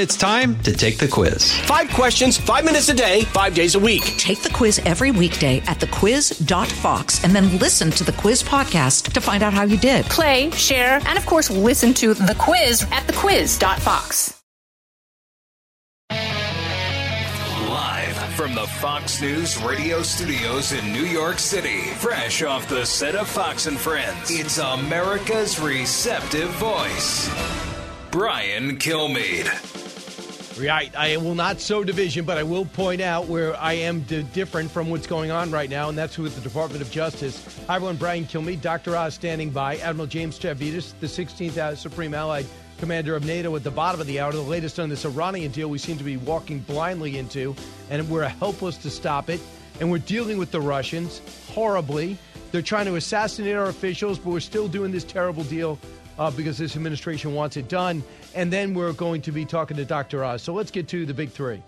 It's time to take the quiz. 5 questions, 5 minutes a day, 5 days a week. Take the quiz every weekday at thequiz.fox and then listen to the quiz podcast to find out how you did. Play, share, and of course, listen to the quiz at thequiz.fox. Live from the Fox News radio studios in New York City, fresh off the set of Fox and Friends, it's America's receptive voice, Brian Kilmeade. Right. I will not sow division, but I will point out where I am different from what's going on right now, and that's with the Department of Justice. Hi, everyone. Brian Kilmeade, Dr. Oz standing by. Admiral James Stavridis, the 16th Supreme Allied Commander of NATO, at the bottom of the hour. The latest on this Iranian deal we seem to be walking blindly into, and we're helpless to stop it. And we're dealing with the Russians horribly. They're trying to assassinate our officials, but we're still doing this terrible deal because this administration wants it done. And then we're going to be talking to Dr. Oz. So let's get to the big three.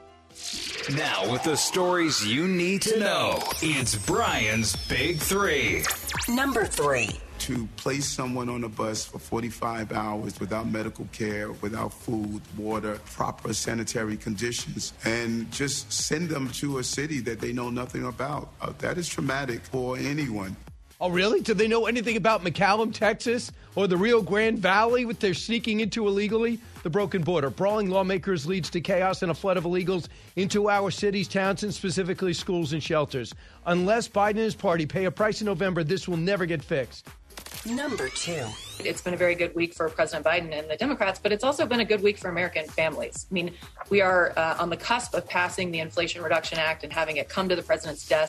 Now, with the stories you need to know, it's Brian's Big Three. Number 3. To place someone on a bus for 45 hours without medical care, without food, water, proper sanitary conditions, and just send them to a city that they know nothing about. That is traumatic for anyone. Oh, really? Do they know anything about McAllen, Texas, or the Rio Grande Valley, what they're sneaking into illegally? The broken border. Brawling lawmakers leads to chaos and a flood of illegals into our cities, towns, and specifically schools and shelters. Unless Biden and his party pay a price in November, this will never get fixed. Number 2. It's been a very good week for President Biden and the Democrats, but it's also been a good week for American families. I mean, we are on the cusp of passing the Inflation Reduction Act and having it come to the president's desk.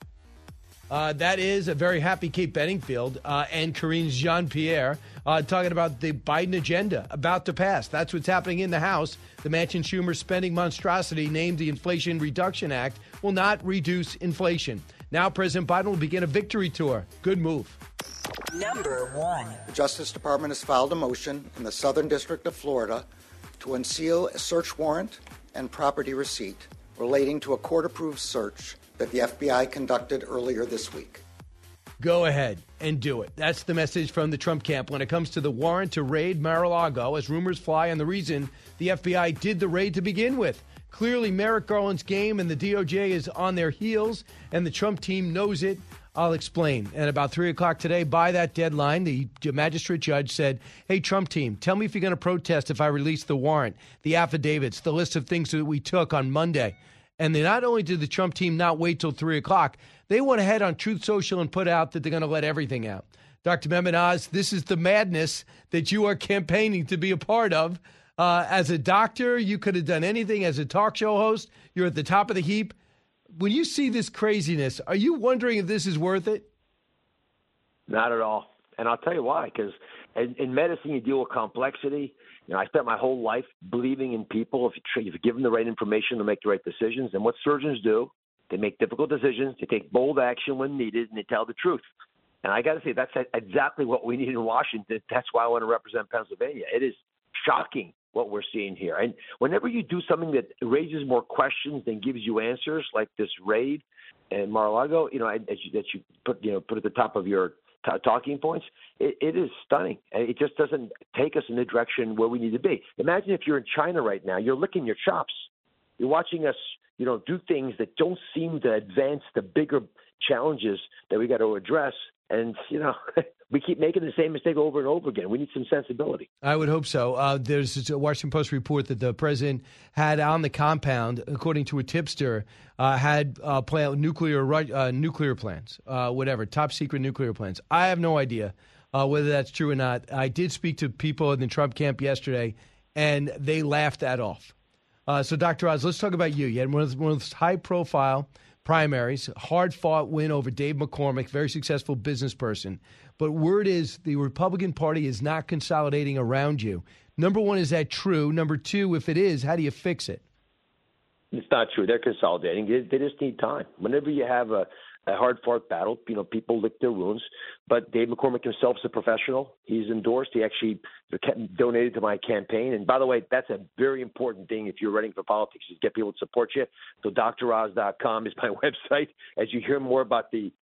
That is a very happy Kate Bedingfield and Karine Jean-Pierre talking about the Biden agenda about to pass. That's what's happening in the House. The Manchin-Schumer spending monstrosity named the Inflation Reduction Act will not reduce inflation. Now President Biden will begin a victory tour. Good move. Number 1. The Justice Department has filed a motion in the Southern District of Florida to unseal a search warrant and property receipt relating to a court-approved search that the FBI conducted earlier this week. Go ahead and do it. That's the message from the Trump camp when it comes to the warrant to raid Mar-a-Lago, as rumors fly on the reason the FBI did the raid to begin with. Clearly, Merrick Garland's game and the DOJ is on their heels, and the Trump team knows it. I'll explain. And about 3 o'clock today, by that deadline, the magistrate judge said, hey, Trump team, tell me if you're going to protest if I release the warrant, the affidavits, the list of things that we took on Monday. And they not only did the Trump team not wait till 3 o'clock, they went ahead on Truth Social and put out that they're going to let everything out. Dr. Mehmet Oz, this is the madness that you are campaigning to be a part of. As a doctor, you could have done anything. As a talk show host, you're at the top of the heap. When you see this craziness, are you wondering if this is worth it? Not at all. And I'll tell you why, because in medicine, you deal with complexity. You know, I spent my whole life believing in people. If you give them the right information, they'll make the right decisions. And what surgeons do, they make difficult decisions, they take bold action when needed, and they tell the truth. And I got to say, that's exactly what we need in Washington. That's why I want to represent Pennsylvania. It is shocking what we're seeing here. And whenever you do something that raises more questions than gives you answers, like this raid in Mar-a-Lago, you know, that you put at the top of your talking points, it is stunning. It just doesn't take us in the direction where we need to be. Imagine if you're in China right now, you're licking your chops. You're watching us, do things that don't seem to advance the bigger challenges that we got to address. And, we keep making the same mistake over and over again. We need some sensibility. I would hope so. There's a Washington Post report that the president had on the compound, according to a tipster, had nuclear plans, top secret nuclear plans. I have no idea whether that's true or not. I did speak to people in the Trump camp yesterday, and they laughed that off. So, Dr. Oz, let's talk about you. You had one of those high-profile primaries, hard-fought win over Dave McCormick, very successful business person. But word is the Republican Party is not consolidating around you. Number one, is that true? Number two, if it is, how do you fix it? It's not true. They're consolidating. They just need time. Whenever you have a hard-fought battle, people lick their wounds. But Dave McCormick himself is a professional. He's endorsed. He actually donated to my campaign. And by the way, that's a very important thing if you're running for politics, is get people to support you. So DrOz.com is my website. As you hear more about the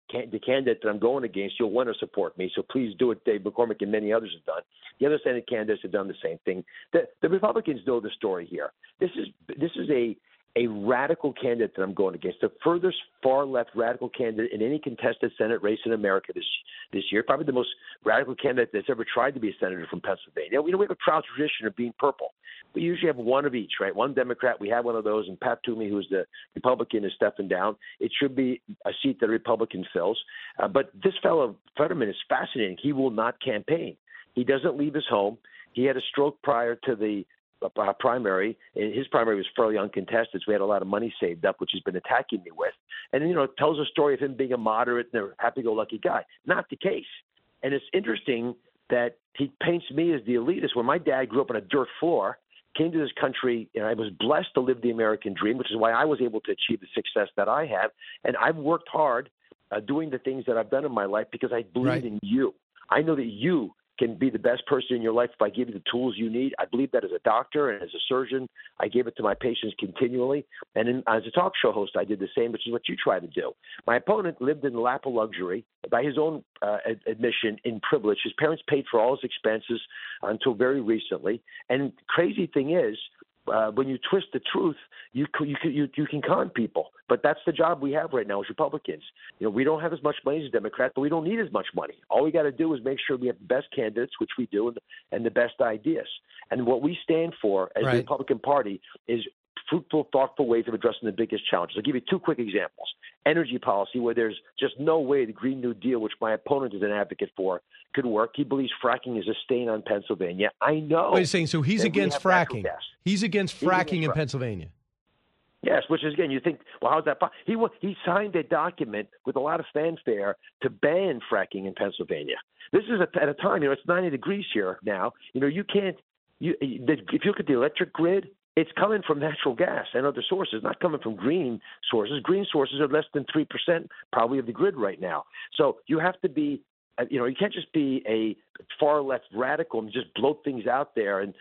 the candidate that I'm going against, you'll want to support me. So please do it. Dave McCormick and many others have done. The other Senate candidates have done the same thing. The Republicans know the story here. This is a radical candidate that I'm going against, the furthest far left radical candidate in any contested Senate race in America this year, probably the most radical candidate that's ever tried to be a senator from Pennsylvania. We have a proud tradition of being purple. We usually have one of each, right? One Democrat, we have one of those, and Pat Toomey, who's the Republican, is stepping down. It should be a seat that a Republican fills. But this fellow, Fetterman, is fascinating. He will not campaign. He doesn't leave his home. He had a stroke prior to the primary. His primary was fairly uncontested, so we had a lot of money saved up, which he's been attacking me with. And, it tells a story of him being a moderate and a happy-go-lucky guy. Not the case. And it's interesting that he paints me as the elitist. When my dad grew up on a dirt floor, came to this country, and I was blessed to live the American dream, which is why I was able to achieve the success that I have. And I've worked hard doing the things that I've done in my life because I believe in you. I know that you can be the best person in your life if I give you the tools you need. I believe that as a doctor and as a surgeon. I give it to my patients continually. And as a talk show host, I did the same, which is what you try to do. My opponent lived in the lap of luxury, by his own admission, in privilege. His parents paid for all his expenses until very recently. And crazy thing is, when you twist the truth, you can con people. But that's the job we have right now as Republicans. We don't have as much money as Democrats, but we don't need as much money. All we got to do is make sure we have the best candidates, which we do, and the best ideas. And what we stand for as the Republican Party is fruitful, thoughtful ways of addressing the biggest challenges. I'll give you two quick examples. Energy policy, where there's just no way the Green New Deal, which my opponent is an advocate for, could work. He believes fracking is a stain on Pennsylvania. I know. Wait a second, so he's against fracking. He's against fracking in Pennsylvania. Yes, which is, again, you think, well, how's that possible? He signed a document with a lot of fanfare to ban fracking in Pennsylvania. This is at a time, it's 90 degrees here now. You can't, if you look at the electric grid, it's coming from natural gas and other sources, not coming from green sources. Green sources are less than 3% probably of the grid right now. So you have to be, you can't just be a far left radical and just bloat things out there and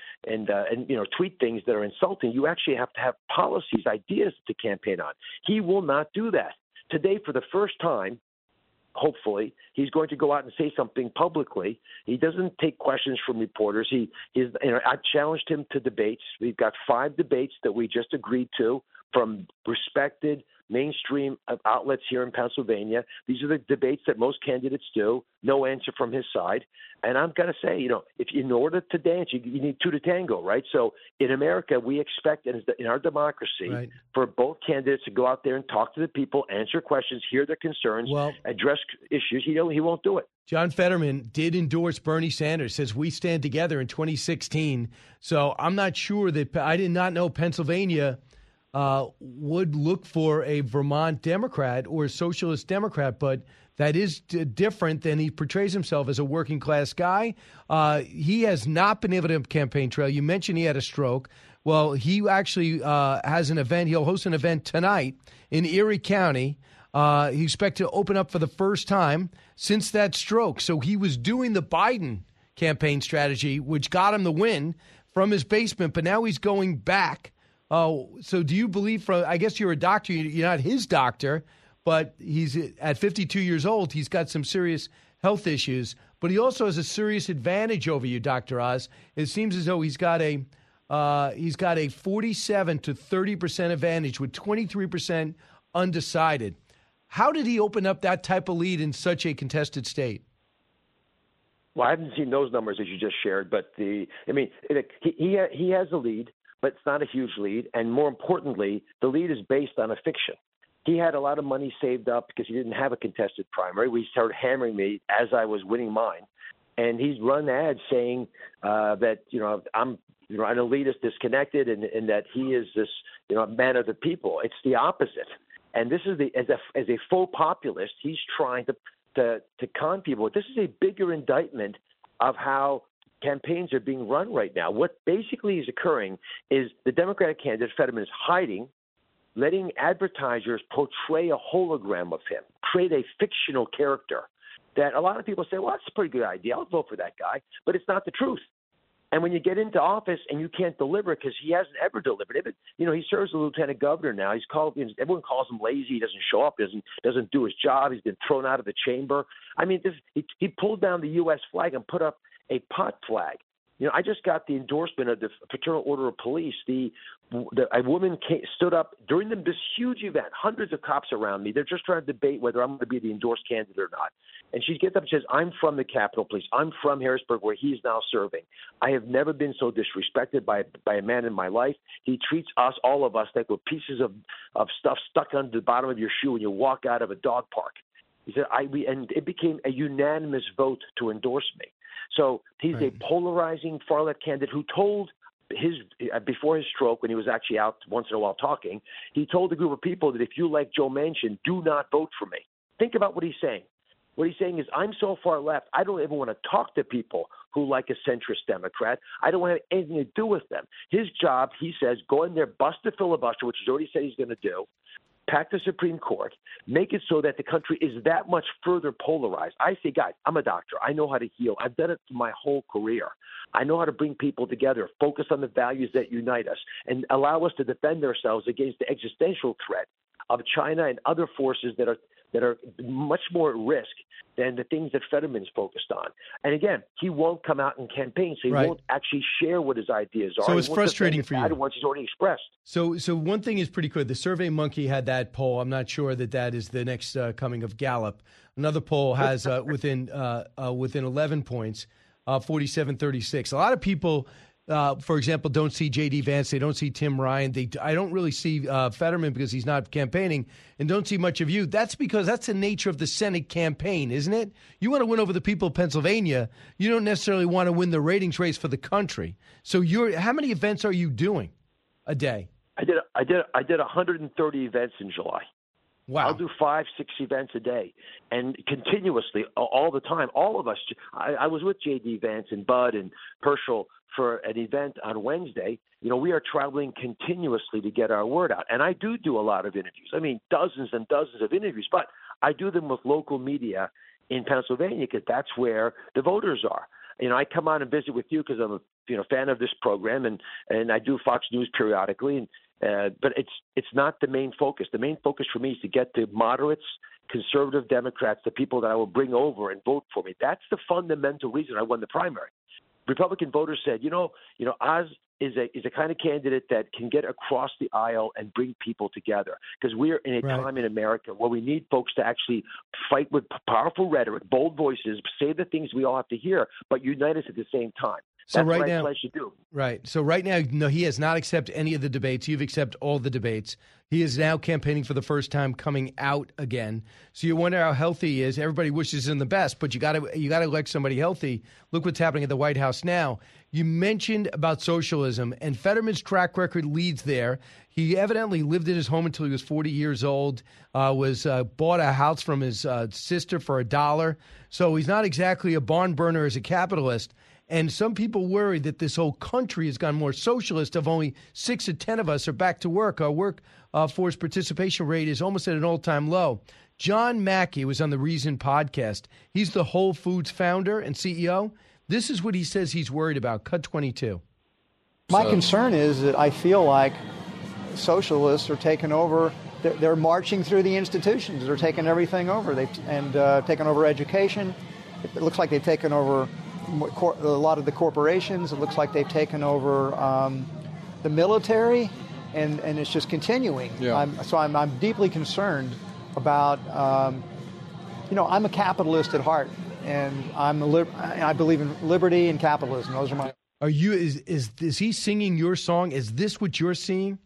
tweet things that are insulting. You actually have to have policies, ideas to campaign on. He will not do that. Today, for the first time, hopefully, he's going to go out and say something publicly. He doesn't take questions from reporters. I've challenged him to debates. We've got 5 debates that we just agreed to from respected mainstream outlets here in Pennsylvania. These are the debates that most candidates do. No answer from his side. And I'm going to say, if in order to dance, you need 2 to tango, right? So in America, we expect, and in our democracy, for both candidates to go out there and talk to the people, answer questions, hear their concerns, address issues. He won't do it. John Fetterman did endorse Bernie Sanders, says we stand together in 2016. So I'm not sure that I did not know Pennsylvania would look for a Vermont Democrat or a socialist Democrat, but that is different than he portrays himself as a working class guy. He has not been able to campaign trail. You mentioned he had a stroke. Well, he actually has an event. He'll host an event tonight in Erie County. He expects to open up for the first time since that stroke. So he was doing the Biden campaign strategy, which got him the win from his basement, but now he's going back. So do you believe I guess you're a doctor, you're not his doctor, but he's at 52 years old. He's got some serious health issues, but he also has a serious advantage over you, Dr. Oz. It seems as though he's got a 47 to 30% advantage with 23% undecided. How did he open up that type of lead in such a contested state? Well, I haven't seen those numbers as you just shared, but he has a lead, but it's not a huge lead. And more importantly, the lead is based on a fiction. He had a lot of money saved up because he didn't have a contested primary. We started hammering me as I was winning mine. And he's run ads saying that, I'm an elitist, disconnected, and that he is this, man of the people. It's the opposite. And this is as a faux populist, he's trying to con people. This is a bigger indictment of how campaigns are being run right now. What basically is occurring is the Democratic candidate, Fetterman, is hiding, letting advertisers portray a hologram of him, create a fictional character that a lot of people say, well, that's a pretty good idea. I'll vote for that guy. But it's not the truth. And when you get into office and you can't deliver because he hasn't ever delivered it, he serves as a lieutenant governor now. He's called. Everyone calls him lazy. He doesn't show up. Doesn't do his job. He's been thrown out of the chamber. I mean, he pulled down the U.S. flag and put up a pot flag. I just got the endorsement of the Fraternal Order of Police. A woman stood up during this huge event, hundreds of cops around me. They're just trying to debate whether I'm going to be the endorsed candidate or not. And she gets up and says, I'm from the Capitol Police. I'm from Harrisburg, where he's now serving. I have never been so disrespected by a man in my life. He treats us, all of us, like we're pieces of stuff stuck under the bottom of your shoe when you walk out of a dog park. He said, and it became a unanimous vote to endorse me. So he's a polarizing far-left candidate who told before his stroke, when he was actually out once in a while talking, he told a group of people that if you like Joe Manchin, do not vote for me. Think about what he's saying. What he's saying is, I'm so far left, I don't even want to talk to people who like a centrist Democrat. I don't want to have anything to do with them. His job, he says, go in there, bust the filibuster, which he's already said he's going to do, pack the Supreme Court, make it so that the country is that much further polarized. I say, guys, I'm a doctor. I know how to heal. I've done it for my whole career. I know how to bring people together, focus on the values that unite us, and allow us to defend ourselves against the existential threat of China and other forces that are much more at risk than the things that Fetterman's focused on. And again, he won't come out and campaign, so he won't actually share what his ideas are. So it's frustrating for you. Once he's already expressed. So one thing is pretty clear. The SurveyMonkey had that poll. I'm not sure that is the next coming of Gallup. Another poll has within 11 points, 47-36. A lot of people, for example, don't see J.D. Vance. They don't see Tim Ryan. I don't really see Fetterman because he's not campaigning, and don't see much of you. That's because that's the nature of the Senate campaign, isn't it? You want to win over the people of Pennsylvania. You don't necessarily want to win the ratings race for the country. So how many events are you doing a day? I did 130 events in July. Wow. I'll do 5-6 events a day, and continuously, all the time. All of us. I was with J.D. Vance and Bud and Herschel for an event on Wednesday. We are traveling continuously to get our word out. And I do a lot of interviews. I mean, dozens and dozens of interviews, but I do them with local media in Pennsylvania because that's where the voters are. I come on and visit with you because I'm a fan of this program, and I do Fox News periodically. But it's not the main focus. The main focus for me is to get the moderates, conservative Democrats, the people that I will bring over and vote for me. That's the fundamental reason I won the primary. Republican voters said, Oz is a kind of candidate that can get across the aisle and bring people together, because we're in a time in America where we need folks to actually fight with powerful rhetoric, bold voices, say the things we all have to hear, but unite us at the same time. So That's right what I now, pledge to do. Right. So right now, no, he has not accepted any of the debates. You've accepted all the debates. He is now campaigning for the first time, coming out again. So you wonder how healthy he is. Everybody wishes him the best, but you got to elect somebody healthy. Look what's happening at the White House now. You mentioned about socialism, and Fetterman's track record leads there. He evidently lived in his home until he was 40 years old, bought a house from his sister for $1. So he's not exactly a barn burner as a capitalist. And some people worry that this whole country has gone more socialist. Of only 6 or 10 of us are back to work. Our workforce participation rate is almost at an all-time low. John Mackey was on the Reason podcast. He's the Whole Foods founder and CEO. This is what he says he's worried about. Cut 22. My concern is that I feel like socialists are taking over. They're marching through the institutions. They're taking everything over. They've taken over education. It looks like they've taken over a lot of the corporations. It looks like they've taken over the military, and it's just continuing. Yeah. I'm deeply concerned about. I'm a capitalist at heart, and I believe in liberty and capitalism. Those are my. Are you? Is he singing your song? Is this what you're seeing?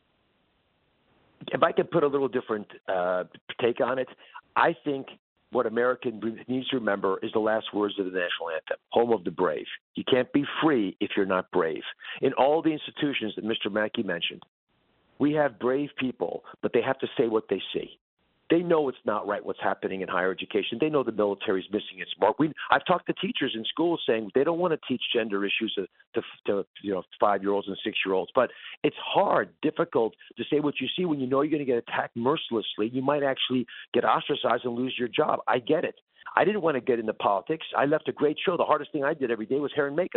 If I could put a little different take on it, I think what America needs to remember is the last words of the national anthem, home of the brave. You can't be free if you're not brave. In all the institutions that Mr. Mackey mentioned, we have brave people, but they have to say what they see. They know it's not right what's happening in higher education. They know the military is missing its mark. I've talked to teachers in schools saying they don't want to teach gender issues to 5-year-olds and 6-year-olds. But it's hard, difficult to say what you see when you know you're going to get attacked mercilessly. You might actually get ostracized and lose your job. I get it. I didn't want to get into politics. I left a great show. The hardest thing I did every day was hair and makeup.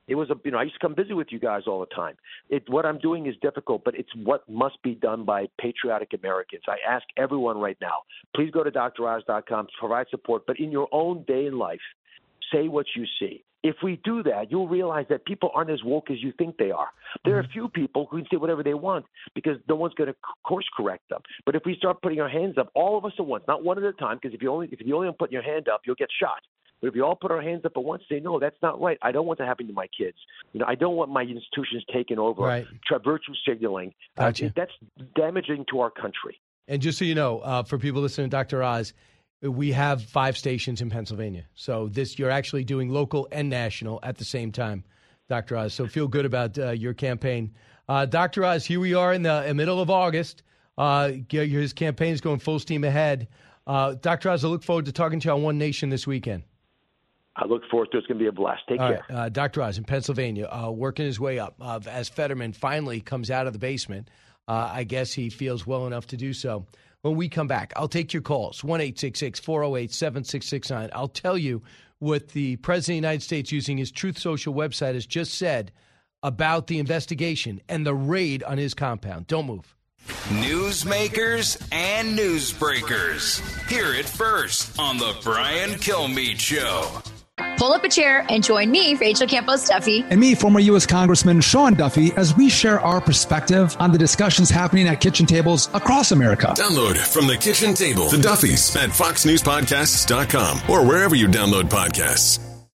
It was I used to come visit with you guys all the time. What I'm doing is difficult, but it's what must be done by patriotic Americans. I ask everyone right now, please go to DrOz.com to provide support, but in your own day in life, say what you see. If we do that, you'll realize that people aren't as woke as you think they are. There are a few people who can say whatever they want because no one's going to course correct them. But if we start putting our hands up, all of us at once, not one at a time, because if you only put your hand up, you'll get shot. But if you all put our hands up at once, say, no, that's not right. I don't want that happening to my kids. I don't want my institutions taken over. Right. Virtue signaling. Gotcha. That's damaging to our country. And just so you know, for people listening to Dr. Oz, we have 5 stations in Pennsylvania. So you're actually doing local and national at the same time, Dr. Oz. So feel good about your campaign. Dr. Oz, here we are in the middle of August. His campaign is going full steam ahead. Dr. Oz, I look forward to talking to you on One Nation this weekend. I look forward to it. It's going to be a blast. Take care. Right. Dr. Oz in Pennsylvania, working his way up as Fetterman finally comes out of the basement. I guess he feels well enough to do so. When we come back, I'll take your calls, 1-866-408-7669. I'll tell you what the President of the United States, using his Truth Social website, has just said about the investigation and the raid on his compound. Don't move. Newsmakers and newsbreakers. Hear it first on the Brian Kilmeade Show. Pull up a chair and join me, Rachel Campos Duffy. And me, former U.S. Congressman Sean Duffy, as we share our perspective on the discussions happening at kitchen tables across America. Download From the Kitchen Table, The Duffys, at foxnewspodcasts.com or wherever you download podcasts.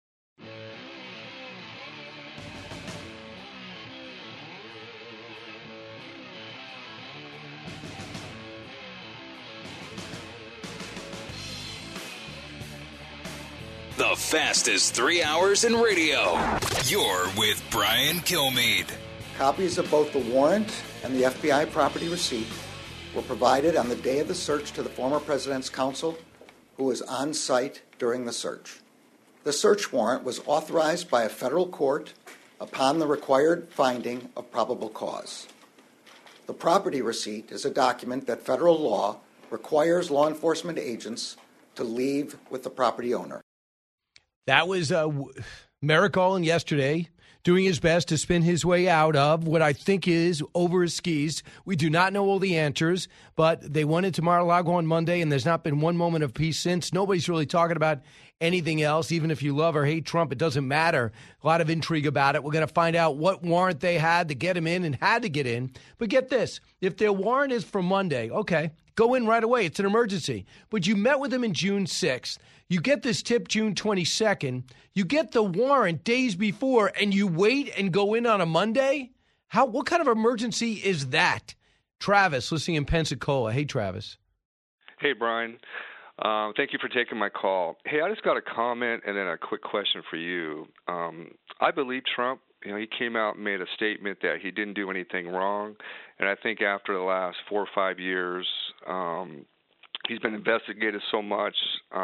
The fastest 3 hours in radio. You're with Brian Kilmeade. Copies of both the warrant and the FBI property receipt were provided on the day of the search to the former president's counsel, who was on site during the search. The search warrant was authorized by a federal court upon the required finding of probable cause. The property receipt is a document that federal law requires law enforcement agents to leave with the property owner. That was Merrick Garland yesterday doing his best to spin his way out of what I think is over his skis. We do not know all the answers, but they went into Mar-a-Lago on Monday, and there's not been one moment of peace since. Nobody's really talking about anything else. Even if you love or hate Trump, it doesn't matter. A lot of intrigue about it. We're going to find out what warrant they had to get him in and had to get in. But get this. If their warrant is for Monday, okay, go in right away. It's an emergency. But you met with him in June 6th. You get this tip June 22nd. You get the warrant days before, and you wait and go in on a Monday? What kind of emergency is that? Travis, listening in Pensacola. Hey, Travis. Hey, Brian. Thank you for taking my call. Hey, I just got a comment and then a quick question for you. I believe Trump. He came out and made a statement that he didn't do anything wrong, and I think after the last 4 or 5 years, he's been investigated so much.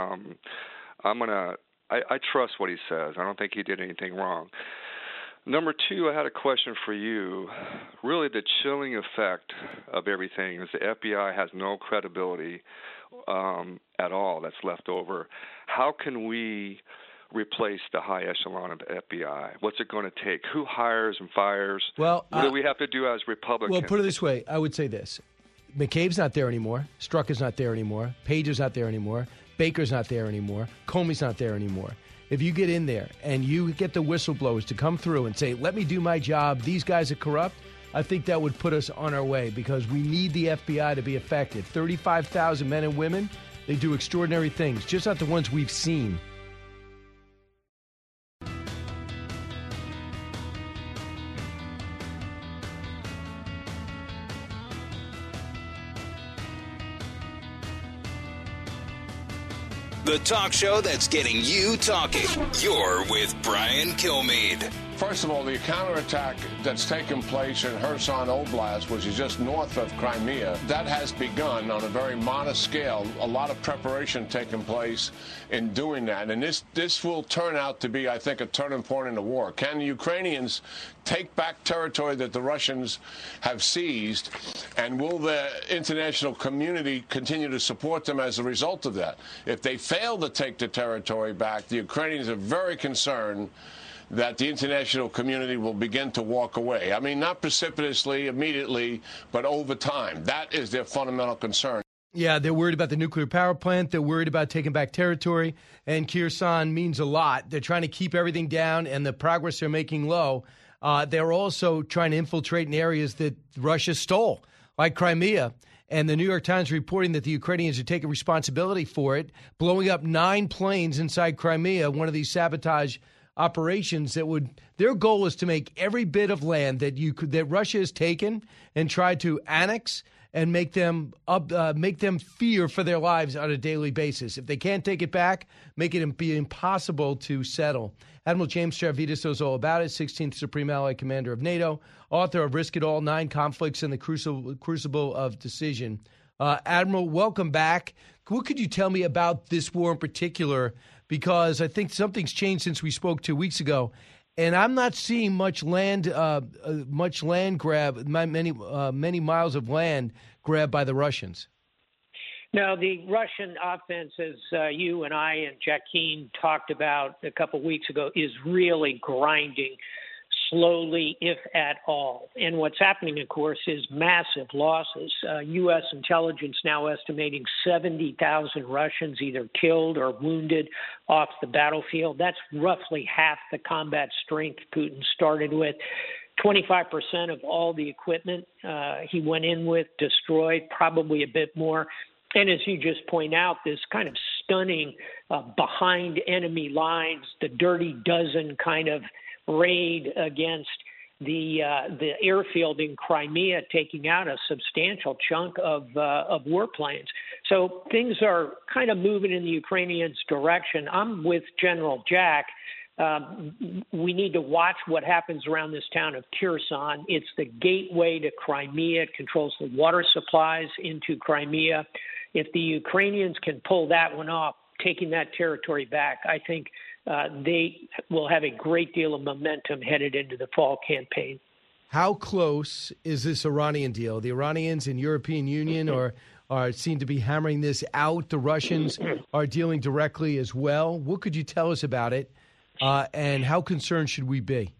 I trust what he says. I don't think he did anything wrong. Number two, I had a question for you. Really, the chilling effect of everything is the FBI has no credibility at all that's left over. How can we replace the high echelon of the FBI? What's it going to take? Who hires and fires? Well, what do we have to do as Republicans? Well, put it this way. I would say this. McCabe's not there anymore. Strzok is not there anymore. Page is not there anymore. Baker's not there anymore. Comey's not there anymore. If you get in there and you get the whistleblowers to come through and say, let me do my job, these guys are corrupt, I think that would put us on our way because we need the FBI to be effective. 35,000 men and women, they do extraordinary things, just not the ones we've seen. The talk show that's getting you talking. You're with Brian Kilmeade. First of all, the counterattack that's taken place in Kherson Oblast, which is just north of Crimea, that has begun on a very modest scale. A lot of preparation taking place in doing that. And this will turn out to be, I think, a turning point in the war. Can the Ukrainians take back territory that the Russians have seized? And will the international community continue to support them as a result of that? If they fail to take the territory back, the Ukrainians are very concerned that the international community will begin to walk away. I mean, not precipitously, immediately, but over time. That is their fundamental concern. Yeah, they're worried about the nuclear power plant. They're worried about taking back territory. And Kyrgyzstan means a lot. They're trying to keep everything down, and the progress they're making low. They're also trying to infiltrate in areas that Russia stole, like Crimea. And the New York Times reporting that the Ukrainians are taking responsibility for it, blowing up 9 planes inside Crimea, one of these sabotage operations that would. Their goal is to make every bit of land that Russia has taken and tried to annex and make them fear for their lives on a daily basis. If they can't take it back, make it be impossible to settle. Admiral James Stavridis knows all about it, 16th Supreme Allied Commander of NATO, author of Risk It All, 9 Conflicts in the Crucible of Decision. Admiral, welcome back. What could you tell me about this war in particular? Because I think something's changed since we spoke 2 weeks ago. And I'm not seeing much land grab, many miles of land grabbed by the Russians. No, the Russian offense, as you and I and Jackeen talked about a couple of weeks ago, is really grinding slowly, if at all. And what's happening, of course, is massive losses. U.S. intelligence now estimating 70,000 Russians either killed or wounded off the battlefield. That's roughly half the combat strength Putin started with. 25% of all the equipment he went in with destroyed, probably a bit more. And as you just point out, this kind of stunning behind enemy lines, the dirty dozen kind of raid against the airfield in Crimea, taking out a substantial chunk of warplanes. So things are kind of moving in the Ukrainians' direction. I'm with General Jack. We need to watch what happens around this town of Kherson. It's the gateway to Crimea. It controls the water supplies into Crimea. If the Ukrainians can pull that one off, taking that territory back, I think they will have a great deal of momentum headed into the fall campaign. How close is this Iranian deal? The Iranians and European Union are seem to be hammering this out. The Russians are dealing directly as well. What could you tell us about it, and how concerned should we be?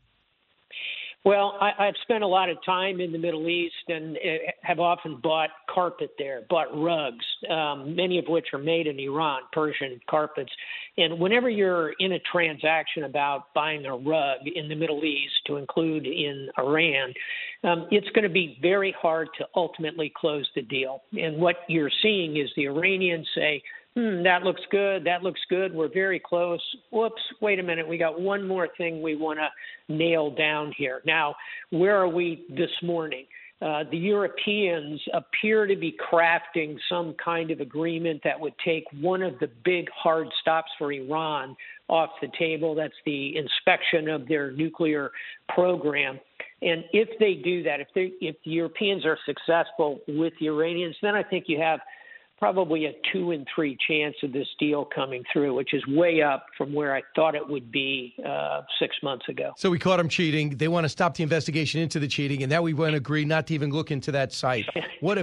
Well, I've spent a lot of time in the Middle East and have often bought carpet there, bought rugs, many of which are made in Iran, Persian carpets. And whenever you're in a transaction about buying a rug in the Middle East, to include in Iran, it's going to be very hard to ultimately close the deal. And what you're seeing is the Iranians say, that looks good. That looks good. We're very close. Whoops, wait a minute. We got one more thing we want to nail down here. Now, where are we this morning? The Europeans appear to be crafting some kind of agreement that would take one of the big hard stops for Iran off the table. That's the inspection of their nuclear program. And if they do that, if the Europeans are successful with the Iranians, then I think you have probably a 2 in 3 chance of this deal coming through, which is way up from where I thought it would be 6 months ago. So we caught him cheating. They want to stop the investigation into the cheating, and now we want to agree not to even look into that site. What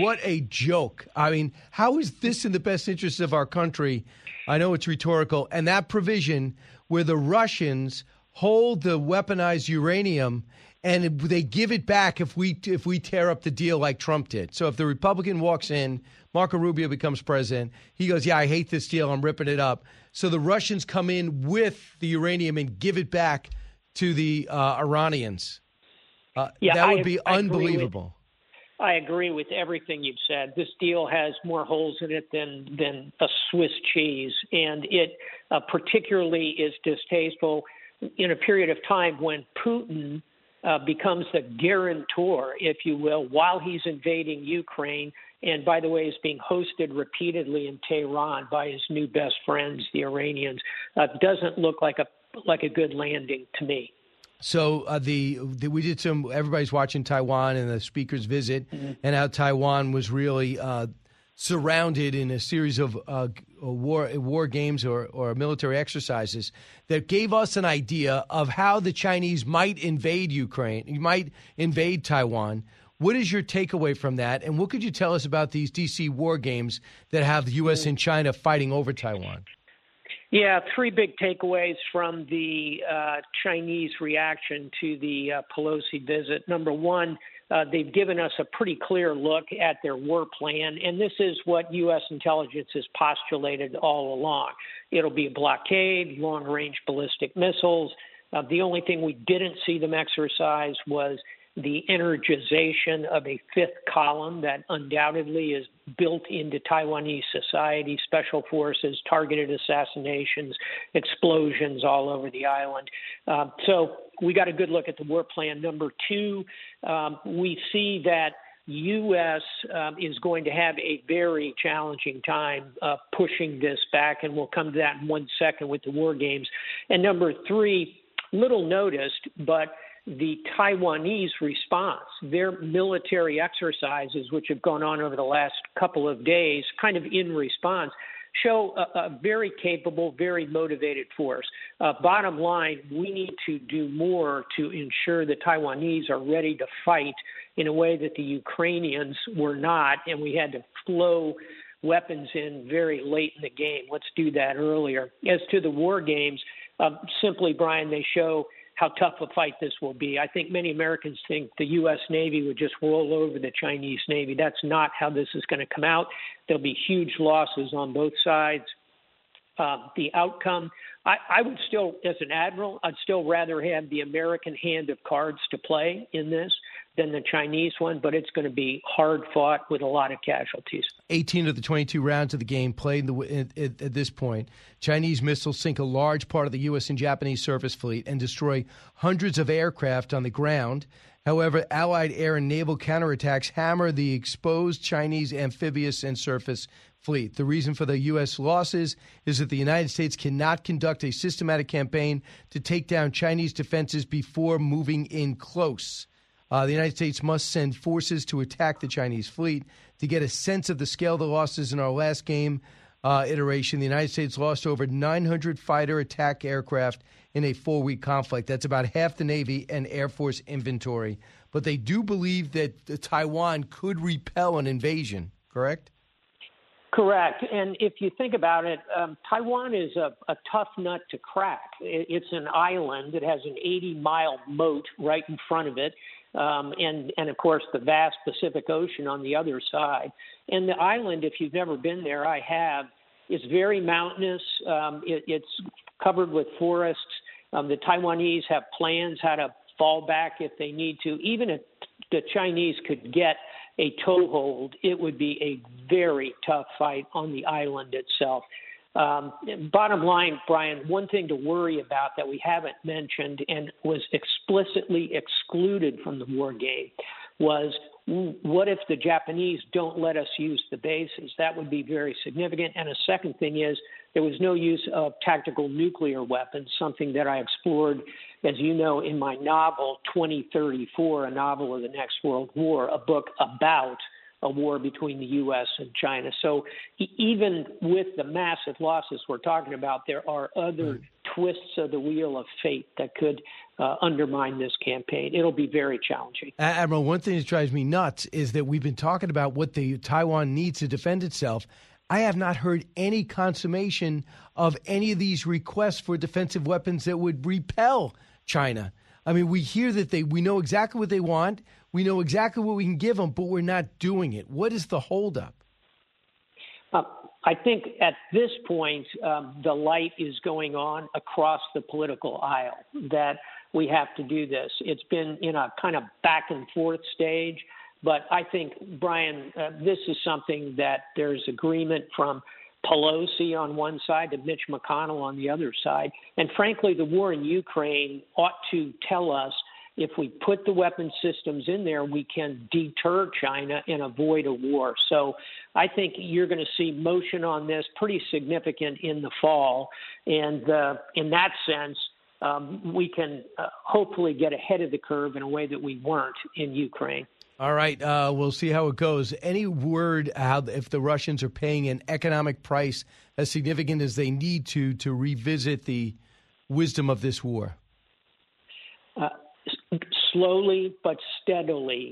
a joke. I mean, how is this in the best interest of our country? I know it's rhetorical. And that provision where the Russians hold the weaponized uranium and they give it back if we tear up the deal like Trump did. So if the Republican walks in, Marco Rubio becomes president, he goes, yeah, I hate this deal, I'm ripping it up. So the Russians come in with the uranium and give it back to the Iranians. That would be unbelievable. I agree with everything you've said. This deal has more holes in it than a Swiss cheese, and it particularly is distasteful in a period of time when Putin becomes the guarantor, if you will, while he's invading Ukraine, and by the way, is being hosted repeatedly in Tehran by his new best friends, the Iranians. Doesn't look like a good landing to me. So we did some. Everybody's watching Taiwan and the speaker's visit, and how Taiwan was really surrounded in a series of war games or military exercises that gave us an idea of how the Chinese might invade Ukraine, might invade Taiwan. What is your takeaway from that? And what could you tell us about these D.C. war games that have the U.S. and China fighting over Taiwan? Yeah, three big takeaways from the Chinese reaction to the Pelosi visit. Number one, they've given us a pretty clear look at their war plan, and this is what U.S. intelligence has postulated all along. It'll be a blockade, long-range ballistic missiles. The only thing we didn't see them exercise was the energization of a fifth column that undoubtedly is built into Taiwanese society, special forces, targeted assassinations, explosions all over the island. So we got a good look at the war plan. Number two, we see that U.S. Is going to have a very challenging time pushing this back, and we'll come to that in 1 second with the war games. And number three, little noticed, but the Taiwanese response, their military exercises, which have gone on over the last couple of days, kind of in response, show a very capable, very motivated force. Bottom line, we need to do more to ensure the Taiwanese are ready to fight in a way that the Ukrainians were not, and we had to flow weapons in very late in the game. Let's do that earlier. As to the war games, simply, Brian, they show how tough a fight this will be. I think many Americans think the U.S. Navy would just roll over the Chinese Navy. That's not how this is going to come out. There'll be huge losses on both sides. The outcome, I would still, as an admiral, I'd still rather have the American hand of cards to play in this than the Chinese one, but it's going to be hard fought with a lot of casualties. 18 of the 22 rounds of the game played at this point. Chinese missiles sink a large part of the U.S. and Japanese surface fleet and destroy hundreds of aircraft on the ground. However, Allied air and naval counterattacks hammer the exposed Chinese amphibious and surface fleet. The reason for the U.S. losses is that the United States cannot conduct a systematic campaign to take down Chinese defenses before moving in close. The United States must send forces to attack the Chinese fleet. To get a sense of the scale of the losses in our last game iteration, the United States lost over 900 fighter attack aircraft in a 4-week conflict. That's about half the Navy and Air Force inventory. But they do believe that Taiwan could repel an invasion, correct? Correct. And if you think about it, Taiwan is a tough nut to crack. It's an island. It has an 80-mile moat right in front of it. And of course, the vast Pacific Ocean on the other side. And the island, if you've never been there, I have, is very mountainous. It's covered with forests. The Taiwanese have plans how to fall back if they need to. Even if the Chinese could get a toehold, it would be a very tough fight on the island itself. Bottom line, Brian, one thing to worry about that we haven't mentioned and was explicitly excluded from the war game was what if the Japanese don't let us use the bases? That would be very significant. And a second thing is there was no use of tactical nuclear weapons, something that I explored, as you know, in my novel 2034, A Novel of the Next World War, a book about a war between the U.S. and China. So even with the massive losses we're talking about, there are other twists of the wheel of fate that could undermine this campaign. It'll be very challenging. Admiral, one thing that drives me nuts is that we've been talking about what the Taiwan needs to defend itself. I have not heard any consummation of any of these requests for defensive weapons that would repel China. I mean, we hear that we know exactly what they want. We know exactly what we can give them, but we're not doing it. What is the holdup? I think at this point, the light is going on across the political aisle that we have to do this. It's been in a kind of back and forth stage, but I think, Brian, this is something that there's agreement from Pelosi on one side to Mitch McConnell on the other side. And frankly, the war in Ukraine ought to tell us if we put the weapon systems in there, we can deter China and avoid a war. So I think you're going to see motion on this pretty significant in the fall. And in that sense, we can hopefully get ahead of the curve in a way that we weren't in Ukraine. All right, we'll see how it goes. Any word if the Russians are paying an economic price as significant as they need to revisit the wisdom of this war? Slowly but steadily,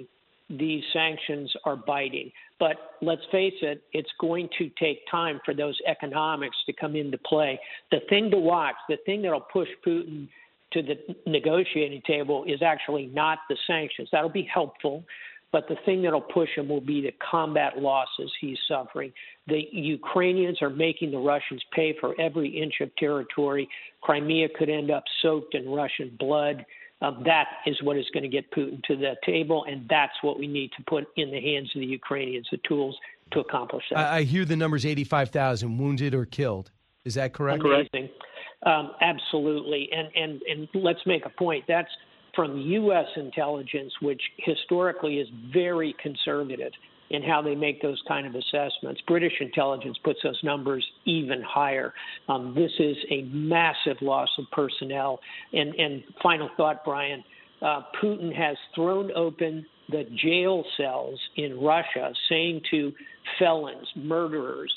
these sanctions are biting. But let's face it, it's going to take time for those economics to come into play. The thing to watch, the thing that'll push Putin to the negotiating table is actually not the sanctions. That'll be helpful. But the thing that'll push him will be the combat losses he's suffering. The Ukrainians are making the Russians pay for every inch of territory. Crimea could end up soaked in Russian blood. That is what is going to get Putin to the table, and that's what we need to put in the hands of the Ukrainians, the tools to accomplish that. I hear the number's 85,000 wounded or killed. Is that correct? Amazing. Absolutely. And let's make a point. That's from U.S. intelligence, which historically is very conservative in how they make those kind of assessments. British intelligence puts those numbers even higher. This is a massive loss of personnel. And final thought, Brian, Putin has thrown open the jail cells in Russia, saying to felons, murderers,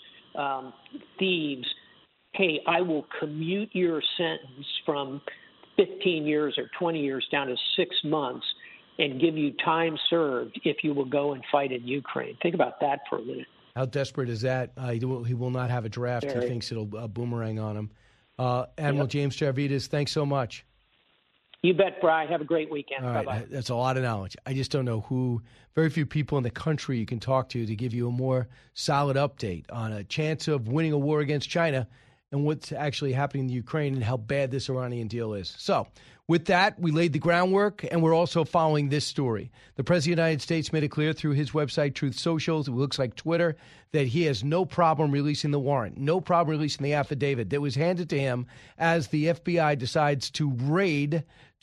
thieves, hey, I will commute your sentence from 15 years or 20 years down to 6 months and give you time served if you will go and fight in Ukraine. Think about that for a minute. How desperate is that? He will not have a draft. Very. He thinks it'll boomerang on him. Admiral James Stavridis, thanks so much. You bet, Brian. Have a great weekend. All right. Bye-bye. That's a lot of knowledge. I just don't know very few people in the country you can talk to give you a more solid update on a chance of winning a war against China and what's actually happening in Ukraine and how bad this Iranian deal is. So with that, we laid the groundwork, and we're also following this story. The President of the United States made it clear through his website, Truth Social, it looks like Twitter, that he has no problem releasing the warrant, no problem releasing the affidavit that was handed to him as the FBI decides to raid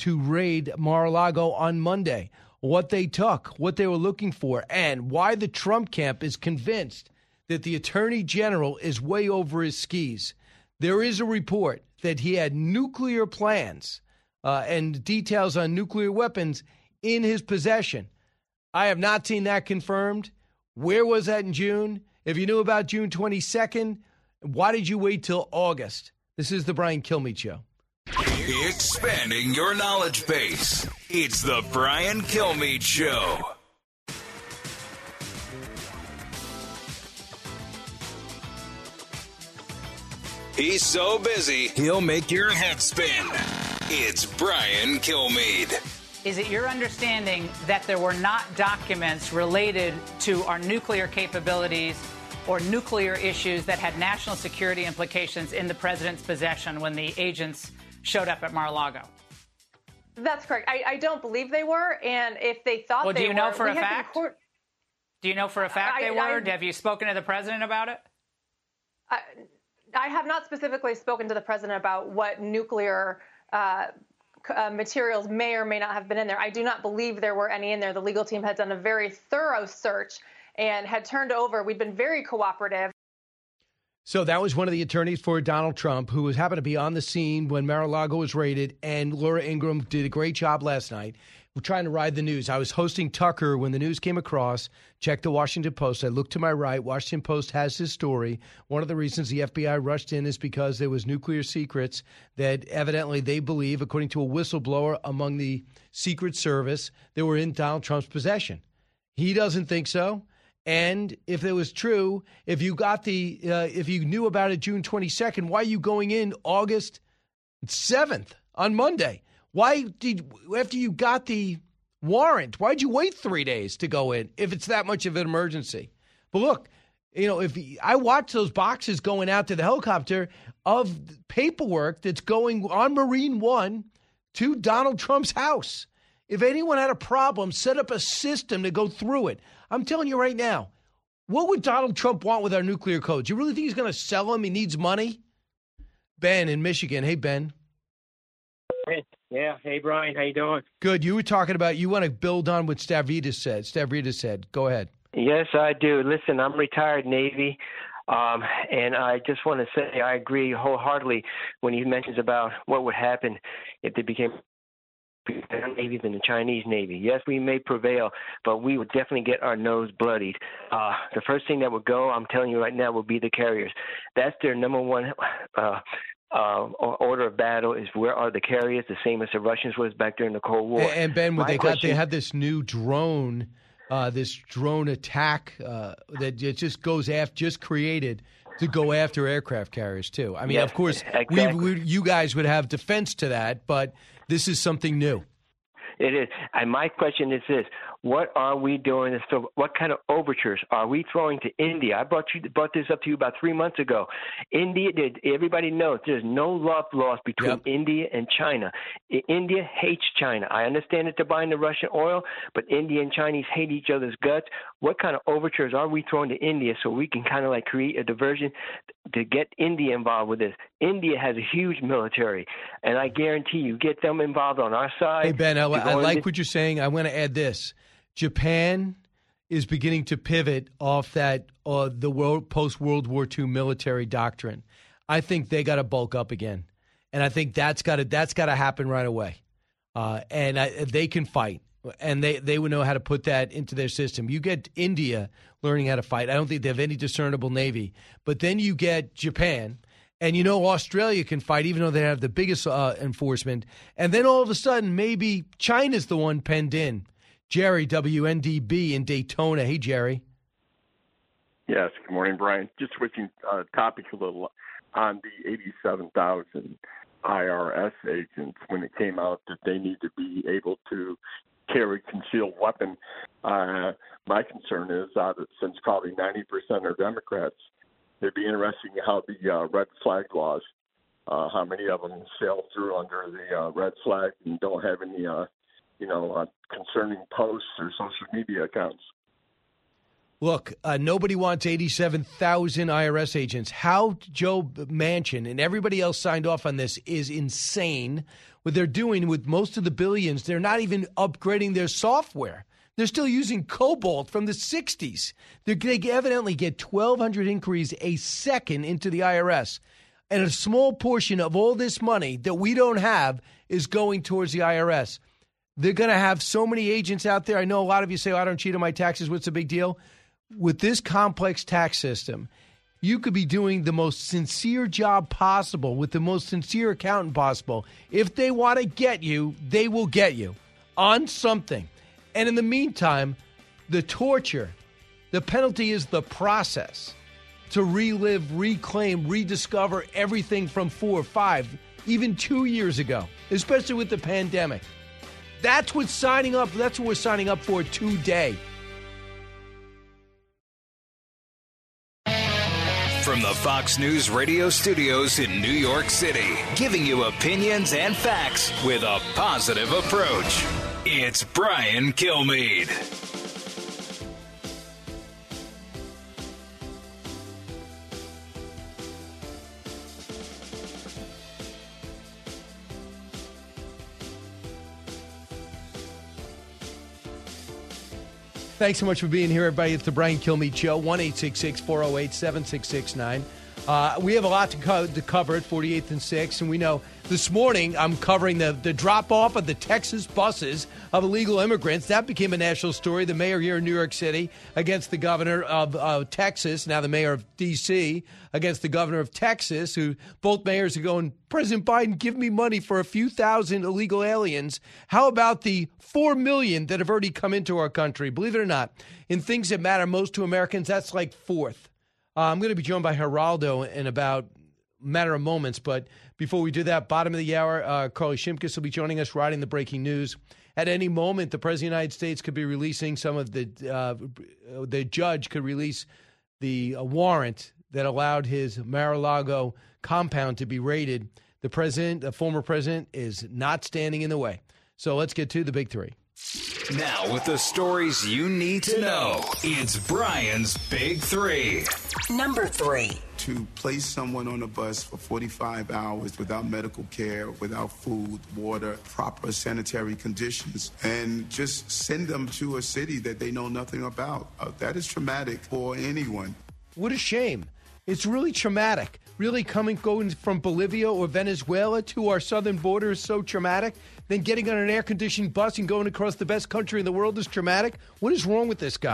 Mar-a-Lago on Monday. What they took, what they were looking for, and why the Trump camp is convinced that the Attorney General is way over his skis. There is a report that he had nuclear plans and details on nuclear weapons in his possession. I have not seen that confirmed. Where was that in June? If you knew about June 22nd, why did you wait till August? This is the Brian Kilmeade Show. Expanding your knowledge base. It's the Brian Kilmeade Show. He's so busy, he'll make your head spin. It's Brian Kilmeade. Is it your understanding that there were not documents related to our nuclear capabilities or nuclear issues that had national security implications in the president's possession when the agents showed up at Mar-a-Lago? That's correct. I don't believe they were, and if they thought they were... Well, do you know for a fact? Do you know for a fact they were? Have you spoken to the president about it? I have not specifically spoken to the president about what nuclear materials may or may not have been in there. I do not believe there were any in there. The legal team had done a very thorough search and had turned over. We'd been very cooperative. So that was one of the attorneys for Donald Trump who happened to be on the scene when Mar-a-Lago was raided, and Laura Ingraham did a great job last night. We're trying to ride the news. I was hosting Tucker when the news came across. Checked the Washington Post. I looked to my right. Washington Post has his story. One of the reasons the FBI rushed in is because there was nuclear secrets that evidently they believe, according to a whistleblower among the Secret Service, they were in Donald Trump's possession. He doesn't think so. And if it was true, if you knew about it June 22nd, why are you going in August 7th on Monday? After you got the warrant, why'd you wait 3 days to go in if it's that much of an emergency? But look, if I watch those boxes going out to the helicopter of paperwork that's going on Marine One to Donald Trump's house. If anyone had a problem, set up a system to go through it. I'm telling you right now, what would Donald Trump want with our nuclear codes? You really think he's going to sell them? He needs money? Ben in Michigan. Hey, Ben. Yeah. Hey, Brian. How you doing? Good. You were talking about you want to build on what Stavridis said. Go ahead. Yes, I do. Listen, I'm retired Navy, and I just want to say I agree wholeheartedly when he mentions about what would happen if they became Navy than the Chinese Navy. Yes, we may prevail, but we would definitely get our nose bloodied. The first thing that would go, I'm telling you right now, will be the carriers. That's their number one order of battle is where are the carriers, the same as the Russians was back during the Cold War. And Ben, they had this new drone this drone attack that it just goes after, just created to go after aircraft carriers too. I mean, of course, exactly. you guys would have defense to that, but this is something new. It is. And my question is this. What are we doing? So what kind of overtures are we throwing to India? I brought this up to you about 3 months ago. India, everybody knows there's no love lost between India and China. India hates China. I understand that they're buying the Russian oil, but India and Chinese hate each other's guts. What kind of overtures are we throwing to India so we can kind of like create a diversion to get India involved with this? India has a huge military, and I guarantee you, get them involved on our side. Hey, Ben, I like what you're saying. I want to add this. Japan is beginning to pivot off that the post-World War II military doctrine. I think they got to bulk up again, and I think that's got to happen right away. And they can fight, and they would know how to put that into their system. You get India learning how to fight. I don't think they have any discernible navy, but then you get Japan. And, Australia can fight, even though they have the biggest enforcement. And then all of a sudden, maybe China's the one penned in. Jerry, WNDB in Daytona. Hey, Jerry. Yes, good morning, Brian. Just switching topics a little on the 87,000 IRS agents when it came out that they need to be able to carry concealed weapon. My concern is that since probably 90% are Democrats, it'd be interesting how the red flag laws, how many of them sail through under the red flag and don't have any, concerning posts or social media accounts. Look, nobody wants 87,000 IRS agents. How Joe Manchin and everybody else signed off on this is insane. What they're doing with most of the billions, they're not even upgrading their software. They're still using COBOL from the 60s. They evidently get 1,200 inquiries a second into the IRS. And a small portion of all this money that we don't have is going towards the IRS. They're going to have so many agents out there. I know a lot of you say, I don't cheat on my taxes. What's the big deal? With this complex tax system, you could be doing the most sincere job possible with the most sincere accountant possible. If they want to get you, they will get you on something. And in the meantime, the torture, the penalty is the process to relive, reclaim, rediscover everything from 4, 5, even 2 years ago, especially with the pandemic. That's what we're signing up for today. From the Fox News radio studios in New York City, giving you opinions and facts with a positive approach. It's Brian Kilmeade. Thanks so much for being here, everybody. It's the Brian Kilmeade Show, 1-866-408-7669. We have a lot to cover at 48th and 6th, and we know this morning I'm covering the drop-off of the Texas buses of illegal immigrants. That became a national story. The mayor here in New York City against the governor of Texas, now the mayor of D.C., against the governor of Texas, who both mayors are going, President Biden, give me money for a few thousand illegal aliens. How about the 4 million that have already come into our country? Believe it or not, in things that matter most to Americans, that's like fourth. I'm going to be joined by Geraldo in about a matter of moments. But before we do that, bottom of the hour, Carly Shimkus will be joining us, riding the breaking news. At any moment, the President of the United States could be releasing the judge could release the warrant that allowed his Mar-a-Lago compound to be raided. The former president, is not standing in the way. So let's get to the big three. Now, with the stories you need to know, it's Brian's Big Three. Number 3. To place someone on a bus for 45 hours without medical care, without food, water, proper sanitary conditions, and just send them to a city that they know nothing about. That is traumatic for anyone. What a shame. It's really traumatic. Really going from Bolivia or Venezuela to our southern border is so traumatic. Then getting on an air-conditioned bus and going across the best country in the world is traumatic. What is wrong with this guy?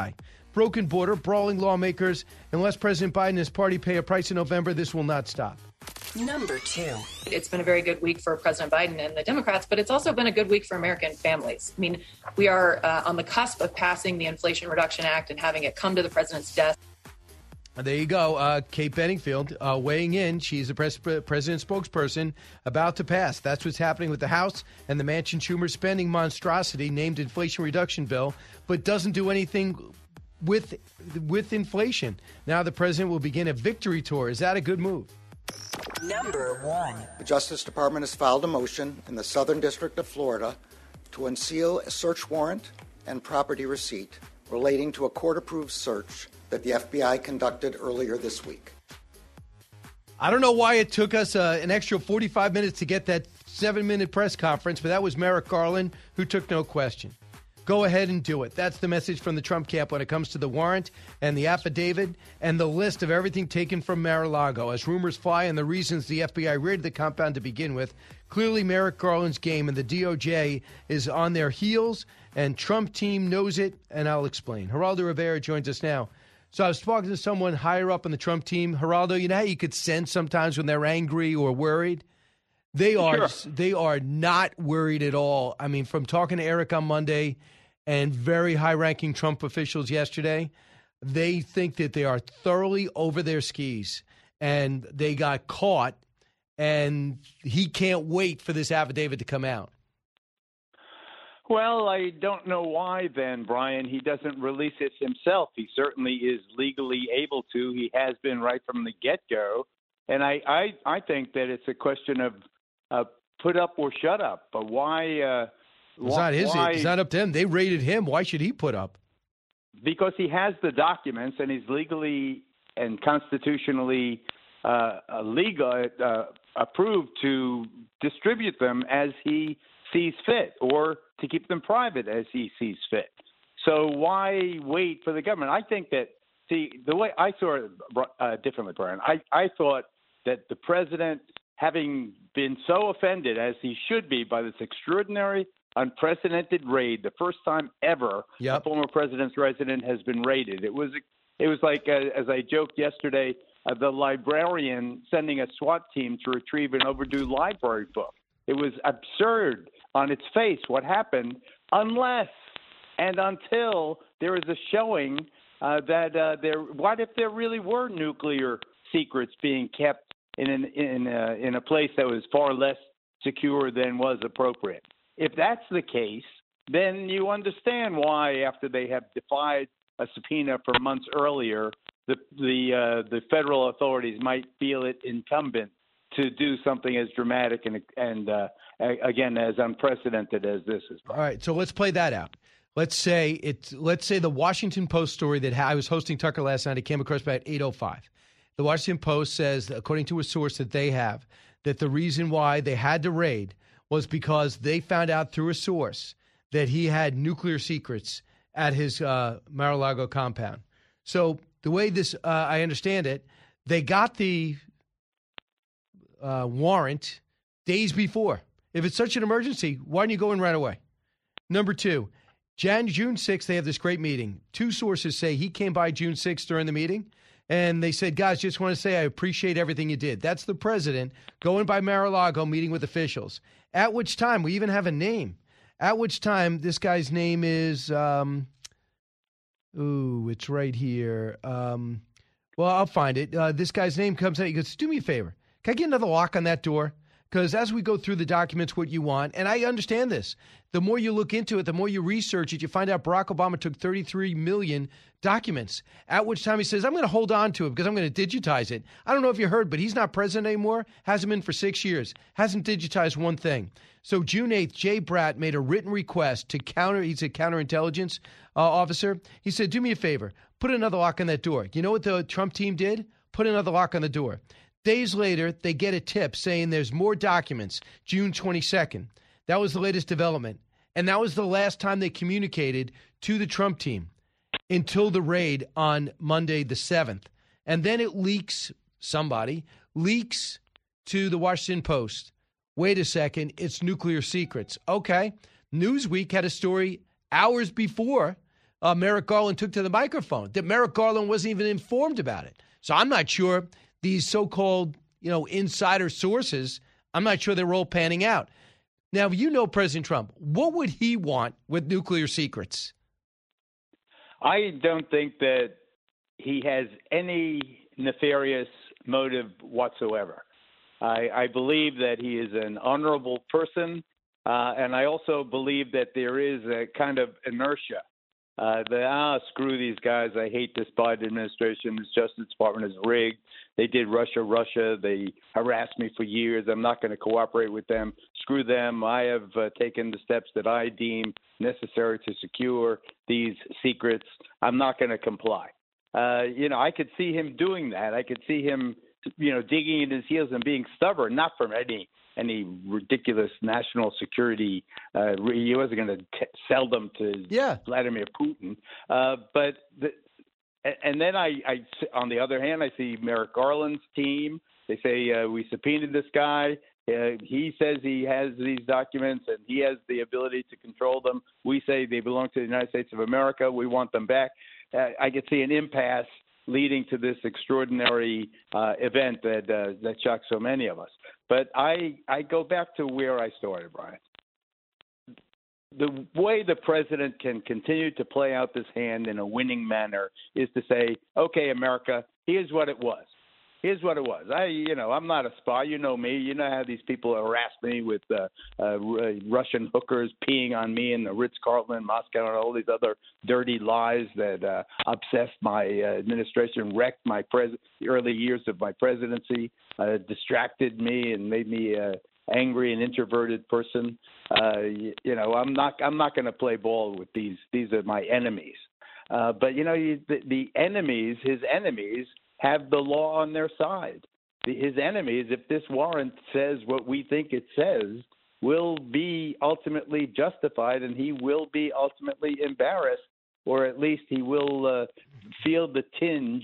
broken border, brawling lawmakers. Unless President Biden and his party pay a price in November, this will not stop. Number 2. It's been a very good week for President Biden and the Democrats, but it's also been a good week for American families. I mean, we are on the cusp of passing the Inflation Reduction Act and having it come to the president's desk. There you go. Kate Bedingfield weighing in. She's the president's spokesperson about to pass. That's what's happening with the House and the Manchin-Schumer spending monstrosity named Inflation Reduction Bill, but doesn't do anything with inflation. Now the president will begin a victory tour. Is that a good move? Number 1. The Justice Department has filed a motion in the Southern District of Florida to unseal a search warrant and property receipt relating to a court-approved search that the FBI conducted earlier this week. I don't know why it took us an extra 45 minutes to get that 7-minute press conference, but that was Merrick Garland, who took no question. Go ahead and do it. That's the message from the Trump camp when it comes to the warrant and the affidavit and the list of everything taken from Mar-a-Lago. As rumors fly and the reasons the FBI raided the compound to begin with, clearly Merrick Garland's game and the DOJ is on their heels, and Trump team knows it, and I'll explain. Geraldo Rivera joins us now. So I was talking to someone higher up on the Trump team. Geraldo, you know how you could sense sometimes when they're angry or worried? They are not worried at all. I mean, from talking to Eric on Monday and very high-ranking Trump officials yesterday, they think that they are thoroughly over their skis, and they got caught, and he can't wait for this affidavit to come out. Well, I don't know why then, Brian. He doesn't release it himself. He certainly is legally able to. He has been right from the get-go. And I think that it's a question of put up or shut up. But why? It's not up to him. They raided him. Why should he put up? Because he has the documents and he's legally and constitutionally approved to distribute them as he sees fit, or to keep them private as he sees fit. So why wait for the government? I think that, the way I saw it differently, Brian, I thought that the president, having been so offended as he should be by this extraordinary, unprecedented raid, the first time ever a former president's residence has been raided. It was like, as I joked yesterday, the librarian sending a SWAT team to retrieve an overdue library book. It was absurd on its face what happened, unless and until there is a showing what if there really were nuclear secrets being kept in a place that was far less secure than was appropriate. If that's the case, then you understand why, after they have defied a subpoena for months earlier, the federal authorities might feel it incumbent to do something as dramatic and again, as unprecedented as this is. All right, so let's play that out. Let's say the Washington Post story that I was hosting Tucker last night. It came across about 8:05. The Washington Post says, according to a source that they have, that the reason why they had to raid was because they found out through a source that he had nuclear secrets at his Mar-a-Lago compound. So the way this, I understand it, they got the warrant days before. If it's such an emergency, why don't you go in right away? Number two, June 6th, they have this great meeting. Two sources say he came by June 6th during the meeting, and they said, guys, just want to say I appreciate everything you did. That's the president going by Mar-a-Lago, meeting with officials. At which time, we even have a name. At which time, this guy's name is, it's right here. Well, I'll find it. This guy's name comes out. He goes, do me a favor. Can I get another lock on that door? Because as we go through the documents, what you want, and I understand this, the more you look into it, the more you research it, you find out Barack Obama took 33 million documents, at which time he says, I'm going to hold on to it because I'm going to digitize it. I don't know if you heard, but he's not president anymore, hasn't been for 6 years, hasn't digitized one thing. So June 8th, Jay Bratt made a written request to he's a counterintelligence officer. He said, do me a favor, put another lock on that door. You know what the Trump team did? Put another lock on the door. Days later, they get a tip saying there's more documents, June 22nd. That was the latest development. And that was the last time they communicated to the Trump team until the raid on Monday the 7th. And then it leaks to the Washington Post. Wait a second, it's nuclear secrets. Okay. Newsweek had a story hours before Merrick Garland took to the microphone, that Merrick Garland wasn't even informed about it. So I'm not sure these so-called, insider sources, I'm not sure they're all panning out. Now, President Trump, what would he want with nuclear secrets? I don't think that he has any nefarious motive whatsoever. I believe that he is an honorable person, and I also believe that there is a kind of inertia. Screw these guys. I hate this Biden administration. This Justice Department is rigged. They did Russia. They harassed me for years. I'm not going to cooperate with them. Screw them. I have taken the steps that I deem necessary to secure these secrets. I'm not going to comply. I could see him doing that. I could see him, digging in his heels and being stubborn, not from any ridiculous national security. He wasn't going to sell them to Vladimir Putin. And then on the other hand, I see Merrick Garland's team. They say we subpoenaed this guy. He says he has these documents and he has the ability to control them. We say they belong to the United States of America. We want them back. I could see an impasse leading to this extraordinary event that shocked so many of us. But I go back to where I started, Brian. The way the president can continue to play out this hand in a winning manner is to say, okay, America, here's what it was. Here's what it was. I'm not a spy. You know me. You know how these people harass me with Russian hookers peeing on me in the Ritz-Carlton in Moscow and all these other dirty lies that obsessed my administration, wrecked my the early years of my presidency, distracted me and made me angry and introverted person. I'm not going to play ball with these. These are my enemies. But the enemies, his enemies, have the law on their side. His enemies, if this warrant says what we think it says, will be ultimately justified, and he will be ultimately embarrassed, or at least he will feel the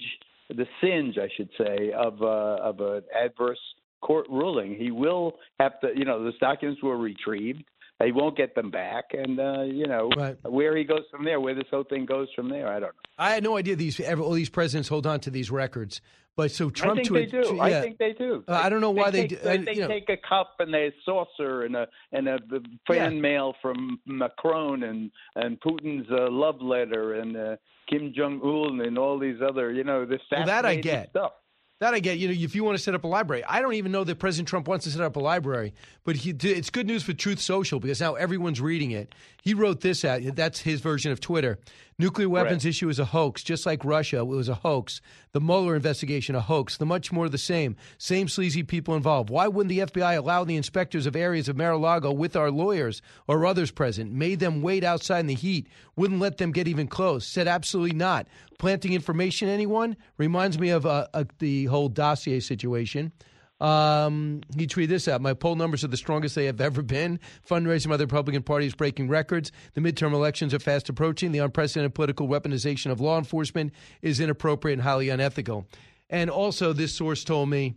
singe, I should say, of an adverse court ruling. He will have to, those documents were retrieved. He won't get them back, and right. Where he goes from there, where this whole thing goes from there, I don't know. I had no idea all these presidents hold on to these records, but so Trump. I think they do. I think they do. I don't know why they do. They take a cup and a saucer and a fan mail from Macron and Putin's love letter and Kim Jong Un and all these other this fascinating that I get. Stuff. That I get. If you want to set up a library, I don't even know that President Trump wants to set up a library. But it's good news for Truth Social because now everyone's reading it. He wrote this out. That's his version of Twitter. Nuclear weapons issue is a hoax, just like Russia. It was a hoax. The Mueller investigation, a hoax. The much more the same. Same sleazy people involved. Why wouldn't the FBI allow the inspectors of areas of Mar-a-Lago with our lawyers or others present? Made them wait outside in the heat. Wouldn't let them get even close. Said absolutely not. Planting information, anyone? Reminds me of the whole dossier situation. He tweeted this out. My poll numbers are the strongest they have ever been. Fundraising by the Republican Party is breaking records. The midterm elections are fast approaching. The unprecedented political weaponization of law enforcement is inappropriate and highly unethical. And also, this source told me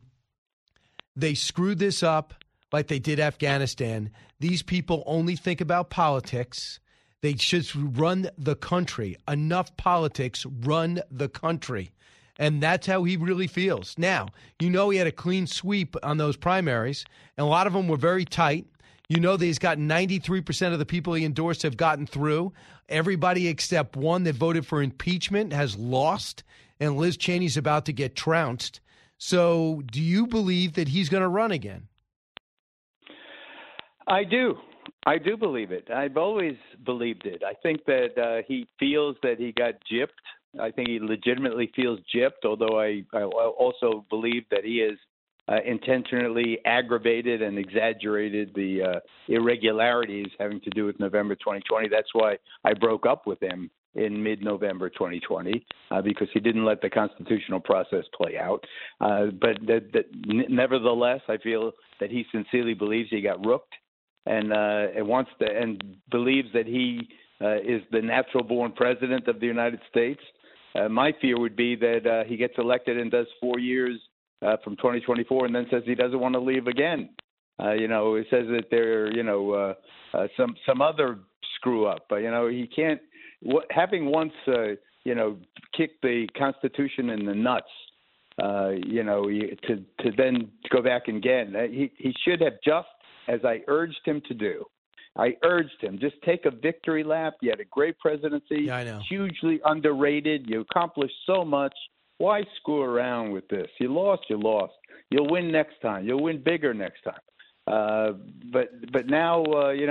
they screwed this up like they did Afghanistan. These people only think about politics. They should run the country. Enough politics, run the country. And that's how he really feels. Now, he had a clean sweep on those primaries, and a lot of them were very tight. That he's got 93% of the people he endorsed have gotten through. Everybody except one that voted for impeachment has lost, and Liz Cheney's about to get trounced. So do you believe that he's going to run again? I do. I do believe it. I've always believed it. I think that he feels that he got gypped. I think he legitimately feels gypped, although I also believe that he has intentionally aggravated and exaggerated the irregularities having to do with November 2020. That's why I broke up with him in mid-November 2020, because he didn't let the constitutional process play out. But nevertheless, I feel that he sincerely believes he got rooked and wants to and believes that he is the natural-born president of the United States. My fear would be that he gets elected and does 4 years from 2024 and then says he doesn't want to leave again. It says that there, some other screw up. But, he can't. having once kicked the Constitution in the nuts, to then go back again, he should have, just as I urged him to do. I urged him, just take a victory lap. You had a great presidency. Yeah, I know. Hugely underrated. You accomplished so much. Why screw around with this? You lost. You'll win next time. You'll win bigger next time. But now,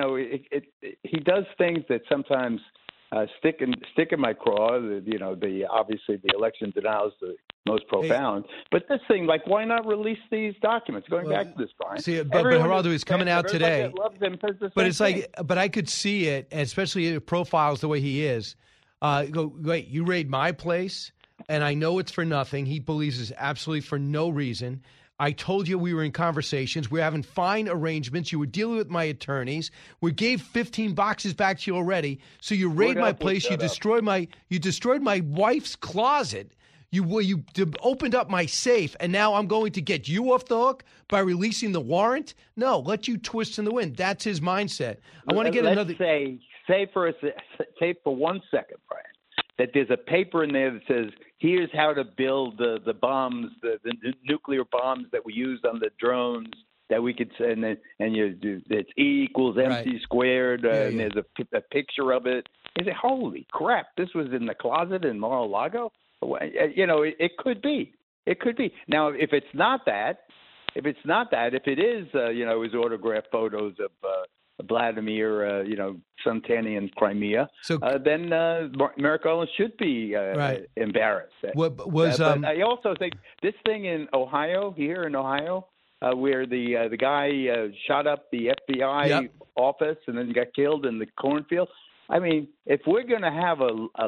he does things that sometimes stick in my craw. Obviously the election denial is the most profound. But this thing, like, why not release these documents? Going back to this, Brian. See, but Geraldo is coming out today. But it's like, but I could see it, especially it profiles the way he is. Wait, you raid my place, and I know it's for nothing. He believes it's absolutely for no reason. I told you we were in conversations. We're having fine arrangements. You were dealing with my attorneys. We gave 15 boxes back to you already. So you raid my place. You destroyed my wife's closet. You opened up my safe, and now I'm going to get you off the hook by releasing the warrant? No, let you twist in the wind. That's his mindset. I want to get another. Say for 1 second, Brian, that there's a paper in there that says, here's how to build the bombs, the nuclear bombs that we used on the drones that we could send, and it's E equals MC squared, and there's a picture of it. You say, holy crap, this was in the closet in Mar-a-Lago? It could be. It could be. Now, if it's not that, if it is, his autographed photos of Vladimir, suntanning in Crimea, then Merrick Garland should be embarrassed. But I also think this thing in Ohio, where the guy shot up the FBI office and then got killed in the cornfield. I mean, if we're going to have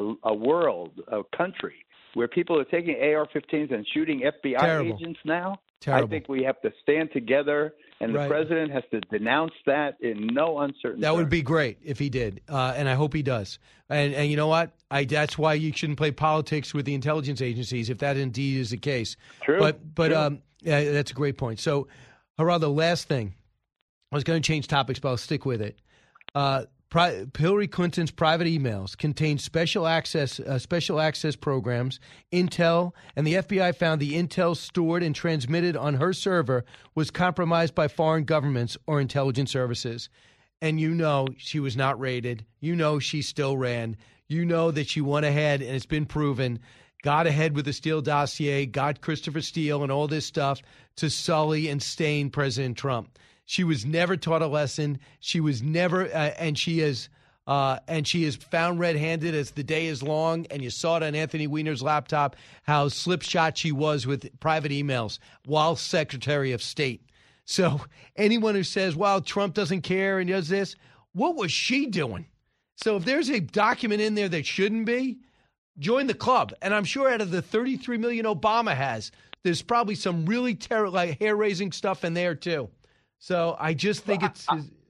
a country where people are taking AR-15s and shooting FBI agents now, I think we have to stand together, and the president has to denounce that in no uncertain That terms. would be great if he did, and I hope he does. And you know what? That's why you shouldn't play politics with the intelligence agencies, if that indeed is the case. True. But that's a great point. So, Geraldo, last thing. I was going to change topics, but I'll stick with it. Hillary Clinton's private emails contained special access programs. Intel and the FBI found the intel stored and transmitted on her server was compromised by foreign governments or intelligence services. And she was not raided. She still ran. That she went ahead, and it's been proven, got ahead with the Steele dossier, got Christopher Steele and all this stuff to sully and stain President Trump. She was never taught a lesson. She was never, and she is found red-handed as the day is long. And you saw it on Anthony Weiner's laptop how slipshod she was with private emails while Secretary of State. So anyone who says, "Well, Trump doesn't care and does this," what was she doing? So if there's a document in there that shouldn't be, join the club. And I'm sure out of the 33 million Obama has, there's probably some really hair-raising stuff in there too. So I just think it's.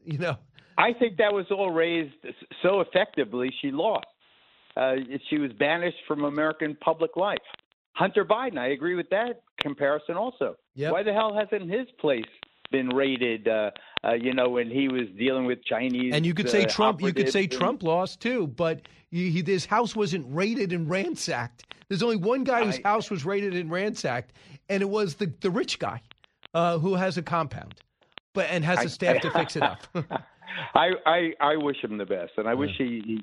I think that was all raised so effectively she lost. She was banished from American public life. Hunter Biden, I agree with that comparison also. Yep. Why the hell hasn't his place been raided, when he was dealing with Chinese And you could say Trump. You could say operatives Trump lost too, but his house wasn't raided and ransacked. There's only one guy whose house was raided and ransacked, and it was the rich guy who has a compound. And has a staff to fix it up. I wish him the best, and I wish he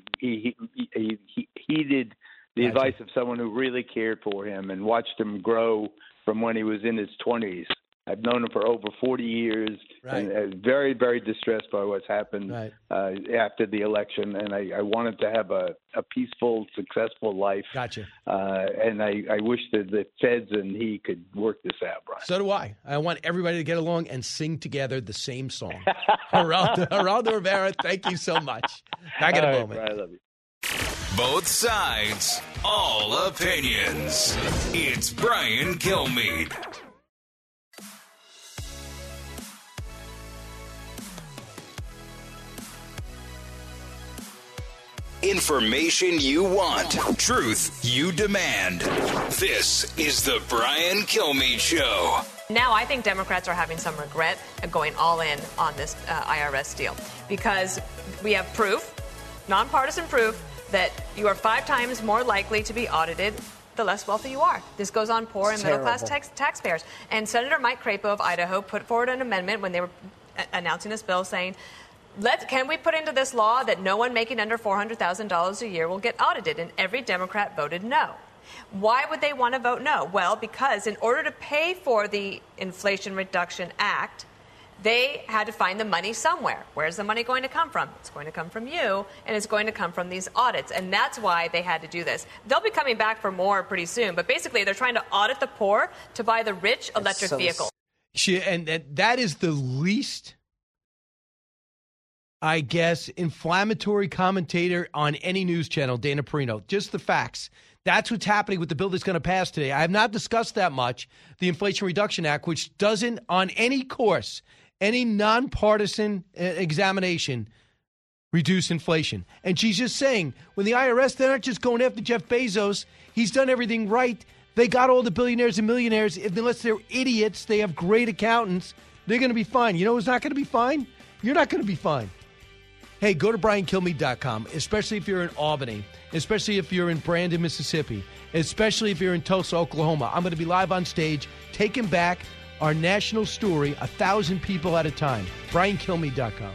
heeded the advice of someone who really cared for him and watched him grow from when he was in his 20s. I've known him for over 40 years, and very, very distressed by what's happened after the election. And I wanted to have a peaceful, successful life. Gotcha. And I wish that the feds and he could work this out, Brian. So do I. I want everybody to get along and sing together the same song. Geraldo Rivera, thank you so much. Back in a moment. Brian, I love you. Both sides, all opinions. It's Brian Kilmeade. Information you want, truth you demand. This is the Brian Kilmeade Show. Now I think Democrats are having some regret at going all in on this IRS deal because we have proof, nonpartisan proof, that you are 5 times more likely to be audited the less wealthy you are. This goes on poor and middle-class taxpayers. And Senator Mike Crapo of Idaho put forward an amendment when they were announcing this bill saying, can we put into this law that no one making under $400,000 a year will get audited? And every Democrat voted no. Why would they want to vote no? Well, because in order to pay for the Inflation Reduction Act, they had to find the money somewhere. Where's the money going to come from? It's going to come from you, and it's going to come from these audits. And that's why they had to do this. They'll be coming back for more pretty soon. But basically, they're trying to audit the poor to buy the rich electric vehicles. And that is the least, I guess, inflammatory commentator on any news channel, Dana Perino. Just the facts. That's what's happening with the bill that's going to pass today. I have not discussed that much the Inflation Reduction Act, which doesn't, on any course, any nonpartisan examination, reduce inflation. And she's just saying, when the IRS, they're not just going after Jeff Bezos. He's done everything right. They got all the billionaires and millionaires. Unless they're idiots, they have great accountants. They're going to be fine. You know who's not going to be fine? You're not going to be fine. Hey, go to BrianKilmeade.com, especially if you're in Albany, especially if you're in Brandon, Mississippi, especially if you're in Tulsa, Oklahoma. I'm going to be live on stage, taking back our national story 1,000 people at a time. BrianKilmeade.com.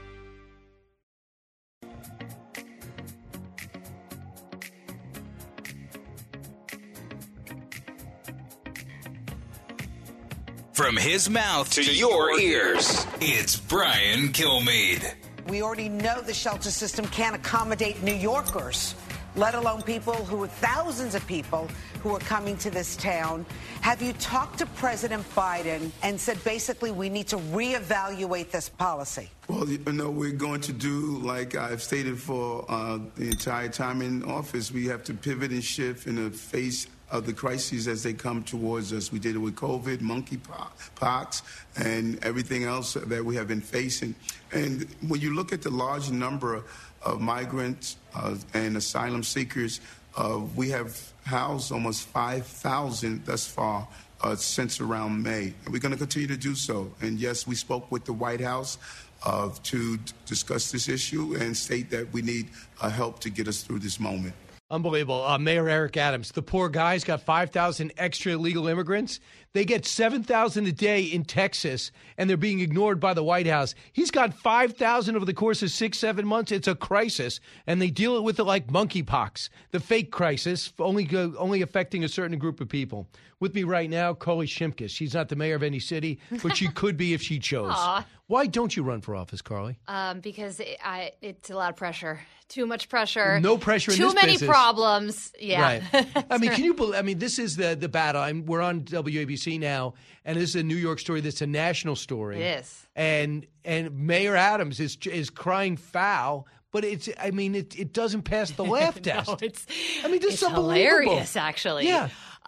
From his mouth to your ears, it's Brian Kilmeade. We already know the shelter system can't accommodate New Yorkers, let alone thousands of people who are coming to this town. Have you talked to President Biden and said basically we need to reevaluate this policy? Well, we're going to do, like I've stated for the entire time in office, we have to pivot and shift in the face of the crises as they come towards us. We did it with COVID, monkeypox, and everything else that we have been facing. And when you look at the large number of migrants and asylum seekers, we have housed almost 5,000 thus far since around May. And we're going to continue to do so. And yes, we spoke with the White House to discuss this issue and state that we need help to get us through this moment. Unbelievable. Mayor Eric Adams, the poor guy's got 5,000 extra illegal immigrants. They get 7,000 a day in Texas, and they're being ignored by the White House. He's got 5,000 over the course of 6-7 months. It's a crisis, and they deal with it like monkeypox, the fake crisis, only affecting a certain group of people. With me right now, Carly Shimkus. She's not the mayor of any city, but she could be if she chose. Aww. Why don't you run for office, Carly? Because it's a lot of pressure. Too much pressure. No pressure in this business. Too many problems. Yeah. Right. I mean, can you believe? I mean, this is the battle. We're on WABC now, and this is a New York story that's a national story. It is. And Mayor Adams is crying foul. But it doesn't pass the laugh test. No, this is unbelievable. Hilarious, actually. Yeah.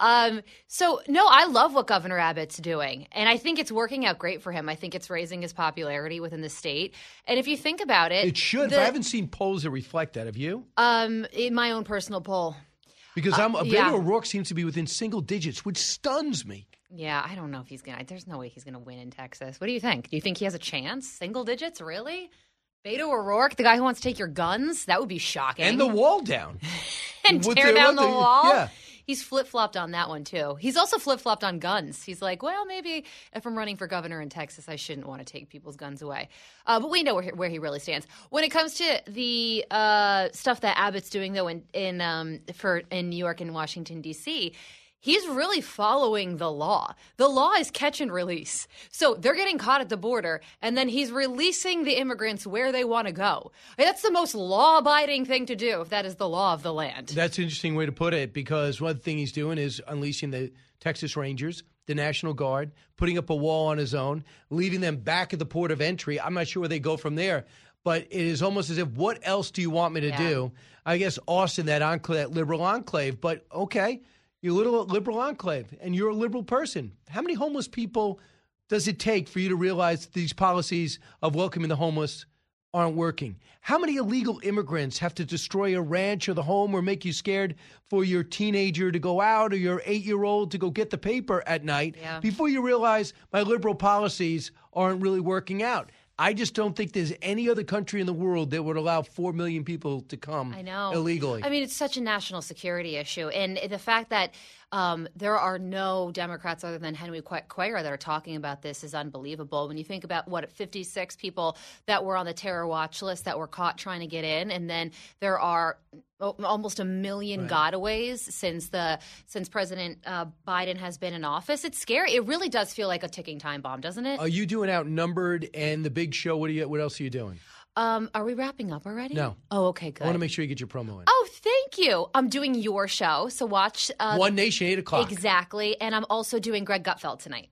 No, I love what Governor Abbott's doing, and I think it's working out great for him. I think it's raising his popularity within the state. And if you think about it, it should. I haven't seen polls that reflect that. Have you? In my own personal poll, because Beto O'Rourke seems to be within single digits, which stuns me. Yeah, I don't know if he's gonna. There's no way he's gonna win in Texas. What do you think? Do you think he has a chance? Single digits, really? Beto O'Rourke, the guy who wants to take your guns? That would be shocking. And the wall down. And tear down the wall? Yeah. He's flip-flopped on that one, too. He's also flip-flopped on guns. He's like, well, maybe if I'm running for governor in Texas, I shouldn't want to take people's guns away. But we know where he really stands. When it comes to the stuff that Abbott's doing, though, in New York and Washington, D.C., he's really following the law. The law is catch and release. So they're getting caught at the border, and then he's releasing the immigrants where they want to go. That's the most law-abiding thing to do, if that is the law of the land. That's an interesting way to put it, because one thing he's doing is unleashing the Texas Rangers, the National Guard, putting up a wall on his own, leaving them back at the port of entry. I'm not sure where they go from there. But it is almost as if, what else do you want me to do? I guess Austin, that liberal enclave, but okay. You're a little liberal enclave, and you're a liberal person. How many homeless people does it take for you to realize these policies of welcoming the homeless aren't working? How many illegal immigrants have to destroy a ranch or the home or make you scared for your teenager to go out or your 8-year-old to go get the paper at night before you realize my liberal policies aren't really working out? I just don't think there's any other country in the world that would allow 4 million people to come illegally. I mean, it's such a national security issue. And the fact that there are no Democrats other than Henry Cuellar that are talking about this is unbelievable. When you think about 56 people that were on the terror watch list that were caught trying to get in, and then there are almost 1 million gotaways since President Biden has been in office. It's scary. It really does feel like a ticking time bomb, doesn't it? Are you doing Outnumbered and The Big Show? What else are you doing? Are we wrapping up already? No. Oh, okay, good. I want to make sure you get your promo in. Oh, thank you. I'm doing your show, so watch One Nation, 8 o'clock. Exactly, and I'm also doing Greg Gutfeld tonight.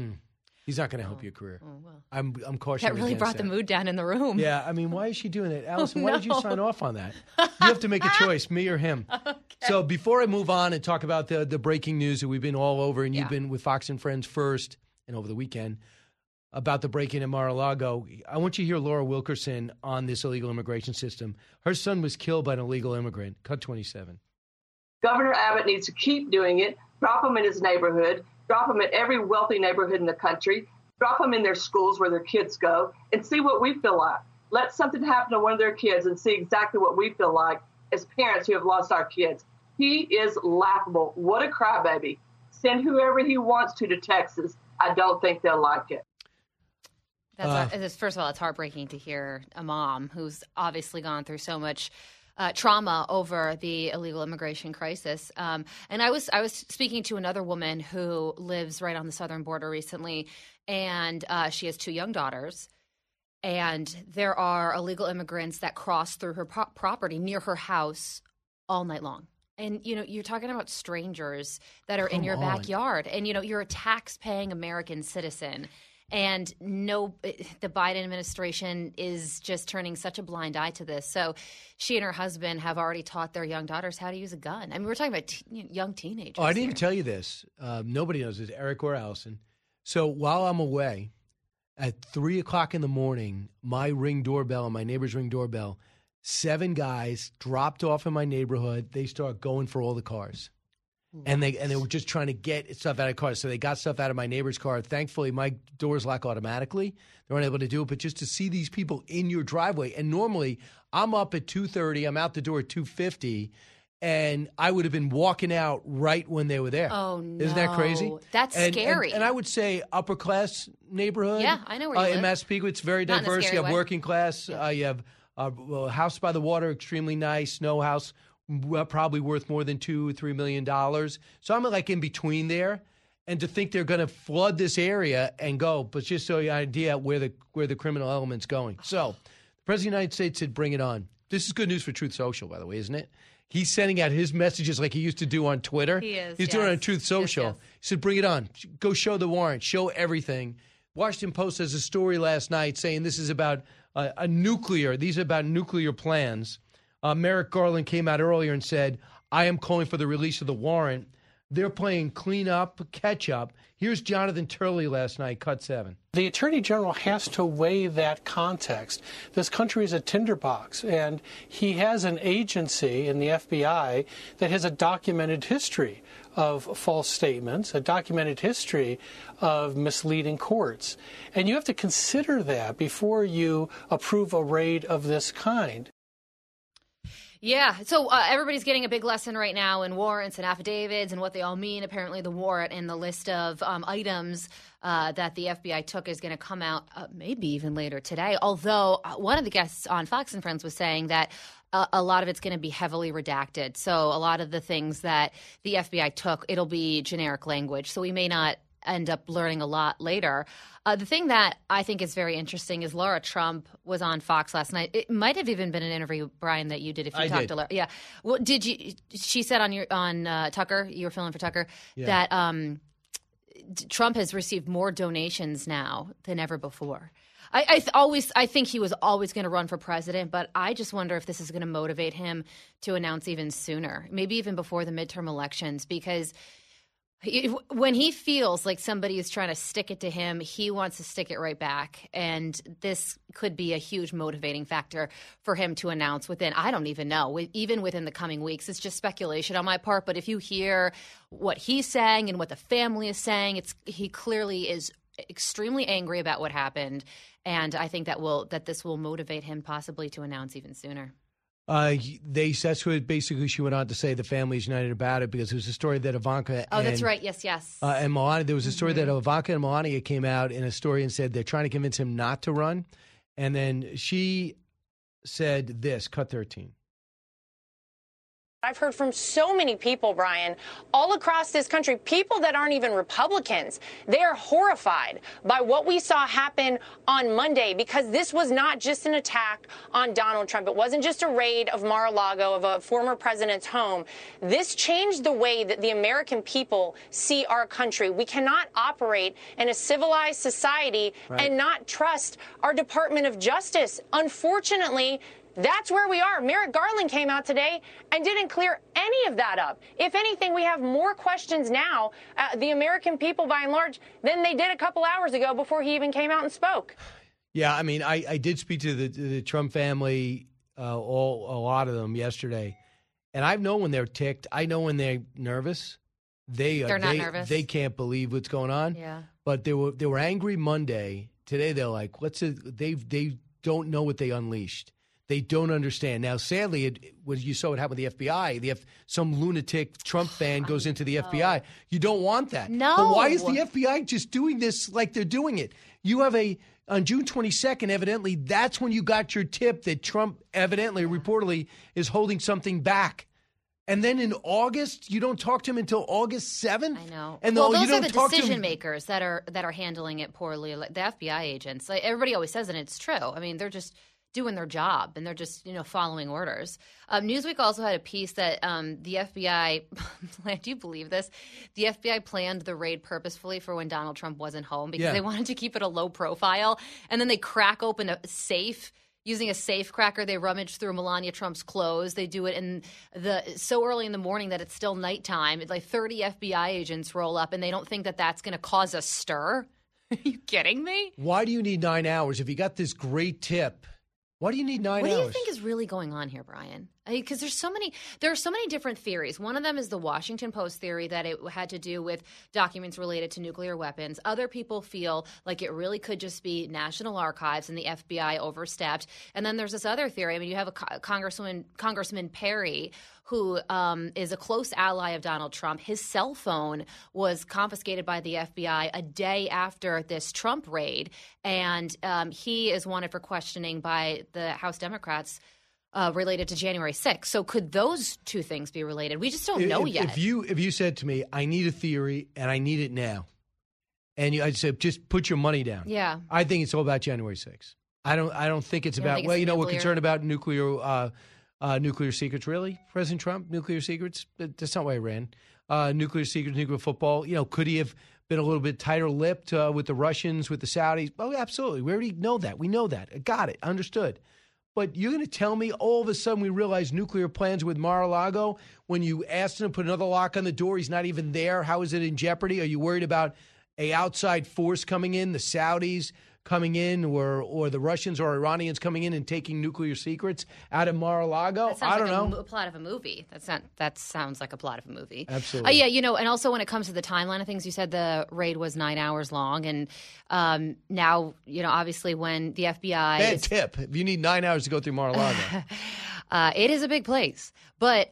He's not going to help your career. Well. I'm cautious. That really brought the mood down in the room. Yeah, I mean, why is she doing it? Allison, why did you sign off on that? You have to make a choice, me or him. Okay. So before I move on and talk about the breaking news that we've been all over, and you've been with Fox and Friends first and over the weekend, about the break-in in Mar-a-Lago, I want you to hear Laura Wilkerson on this illegal immigration system. Her son was killed by an illegal immigrant. Cut 27. Governor Abbott needs to keep doing it, drop them in his neighborhood, drop them in every wealthy neighborhood in the country, drop them in their schools where their kids go, and see what we feel like. Let something happen to one of their kids and see exactly what we feel like as parents who have lost our kids. He is laughable. What a crybaby. Send whoever he wants to Texas. I don't think they'll like it. First of all, it's heartbreaking to hear a mom who's obviously gone through so much trauma over the illegal immigration crisis. And I was speaking to another woman who lives right on the southern border recently, and she has 2 young daughters. And there are illegal immigrants that cross through her property near her house all night long. And, you're talking about strangers that are in your backyard. And, you're a tax-paying American citizen. And the Biden administration is just turning such a blind eye to this. So she and her husband have already taught their young daughters how to use a gun. I mean, we're talking about young teenagers. Oh, I didn't even tell you this. Nobody knows this, Eric or Allison. So while I'm away, at 3 o'clock in the morning, my Ring doorbell and my neighbor's Ring doorbell, 7 guys dropped off in my neighborhood. They start going for all the cars. And they were just trying to get stuff out of cars. So they got stuff out of my neighbor's car. Thankfully, my doors lock automatically. They weren't able to do it. But just to see these people in your driveway. And normally, I'm up at 2:30. I'm out the door at 2:50. And I would have been walking out right when they were there. Oh, no. Isn't that crazy? That's scary. And I would say upper-class neighborhood. Yeah, I know where you live. In Massapequa, it's very diverse. You have working class. You have a house by the water, extremely nice. No house. Probably worth more than $2 or $3 million. So I'm like in between there, and to think they're going to flood this area and go, but just so you have an idea where the criminal element's going. So the President of the United States said, "Bring it on." This is good news for Truth Social, by the way, isn't it? He's sending out his messages like he used to do on Twitter. He is. He's doing it on Truth Social. Yes. He said, "Bring it on. Go show the warrant. Show everything." Washington Post has a story last night saying this is about these are about nuclear plans. Merrick Garland came out earlier and said, "I am calling for the release of the warrant." They're playing clean up, catch up. Here's Jonathan Turley last night, cut 7. The Attorney General has to weigh that context. This country is a tinderbox, and he has an agency in the FBI that has a documented history of false statements, a documented history of misleading courts. And you have to consider that before you approve a raid of this kind. Yeah, so everybody's getting a big lesson right now in warrants and affidavits and what they all mean. Apparently the warrant and the list of items that the FBI took is going to come out maybe even later today. Although one of the guests on Fox and Friends was saying that a lot of it's going to be heavily redacted. So a lot of the things that the FBI took, it'll be generic language. So we may not end up learning a lot later. The thing that I think is very interesting is Laura Trump was on Fox last night. It might have even been an interview, Brian, that you did if you talked to Laura. Yeah. Well, did you? She said on Tucker, you were filling for Tucker, that Trump has received more donations now than ever before. I think he was always going to run for president, but I just wonder if this is going to motivate him to announce even sooner, maybe even before the midterm elections, because when he feels like somebody is trying to stick it to him, he wants to stick it right back. And this could be a huge motivating factor for him to announce within, I don't even know, even within the coming weeks. It's just speculation on my part. But if you hear what he's saying and what the family is saying, he clearly is extremely angry about what happened. And I think that this will motivate him possibly to announce even sooner. That's what basically she went on to say. The family's united about it because there was a story that Ivanka. Oh, that's right. Yes. And Melania. There was a story that Ivanka and Melania came out in a story and said they're trying to convince him not to run, and then she said this. Cut 13. I've heard from so many people, Brian, all across this country, people that aren't even Republicans. They are horrified by what we saw happen on Monday, because this was not just an attack on Donald Trump. It wasn't just a raid of Mar-a-Lago, of a former president's home. This changed the way that the American people see our country. We cannot operate in a civilized society and not trust our Department of Justice. Unfortunately, that's where we are. Merrick Garland came out today and didn't clear any of that up. If anything, we have more questions now, the American people by and large, than they did a couple hours ago before he even came out and spoke. Yeah, I mean, I did speak to the Trump family, a lot of them yesterday, and I know when they're ticked. I know when they're nervous. They're not nervous. They can't believe what's going on. Yeah. But they were angry Monday. Today they're like, they don't know what they unleashed. They don't understand. Now, sadly, you saw what happened with the FBI. Some lunatic Trump fan goes into the FBI. You don't want that. No. But why is the FBI just doing this like they're doing it? You have on June 22nd, evidently, that's when you got your tip that Trump reportedly is holding something back. And then in August, you don't talk to him until August 7th? I know. And those are the decision makers that are handling it poorly, like the FBI agents. Like, everybody always says, and it's true. I mean, they're just doing their job, and they're just, following orders. Newsweek also had a piece that the FBI, do you believe this? The FBI planned the raid purposefully for when Donald Trump wasn't home because they wanted to keep it a low profile, and then they crack open a safe. Using a safe cracker, they rummage through Melania Trump's clothes. They do it so early in the morning that it's still nighttime. Like 30 FBI agents roll up, and they don't think that that's going to cause a stir. Are you kidding me? Why do you need 9 hours if you got this great tip? Why do you need 9 hours? What do you think is really going on here, Brian? Because there are so many different theories. One of them is the Washington Post theory that it had to do with documents related to nuclear weapons. Other people feel like it really could just be National Archives and the FBI overstepped. And then there's this other theory. I mean, you have Congressman Perry, who is a close ally of Donald Trump. His cell phone was confiscated by the FBI a day after this Trump raid, and he is wanted for questioning by the House Democrats related to January 6th. So could those two things be related? We just don't know yet. If you said to me, I need a theory and I need it now, and I said, just put your money down. Yeah. I think it's all about January 6th. I don't think it's about, we're concerned about nuclear secrets. Really? President Trump, nuclear secrets? That's not why I ran. Nuclear secrets, nuclear football. Could he have been a little bit tighter-lipped with the Russians, with the Saudis? Oh, absolutely. We already know that. We know that. Got it. Understood. But you're going to tell me all of a sudden we realize nuclear plans with Mar-a-Lago, when you asked him to put another lock on the door, he's not even there. How is it in jeopardy? Are you worried about an outside force coming in, the Saudis coming in, or the Russians or Iranians coming in and taking nuclear secrets out of Mar-a-Lago? I don't know. A plot of a movie. That sounds like a plot of a movie. Absolutely. Yeah, and also when it comes to the timeline of things, you said the raid was 9 hours long, and now, obviously when the FBI Bad tip. If you need 9 hours to go through Mar-a-Lago. It is a big place. But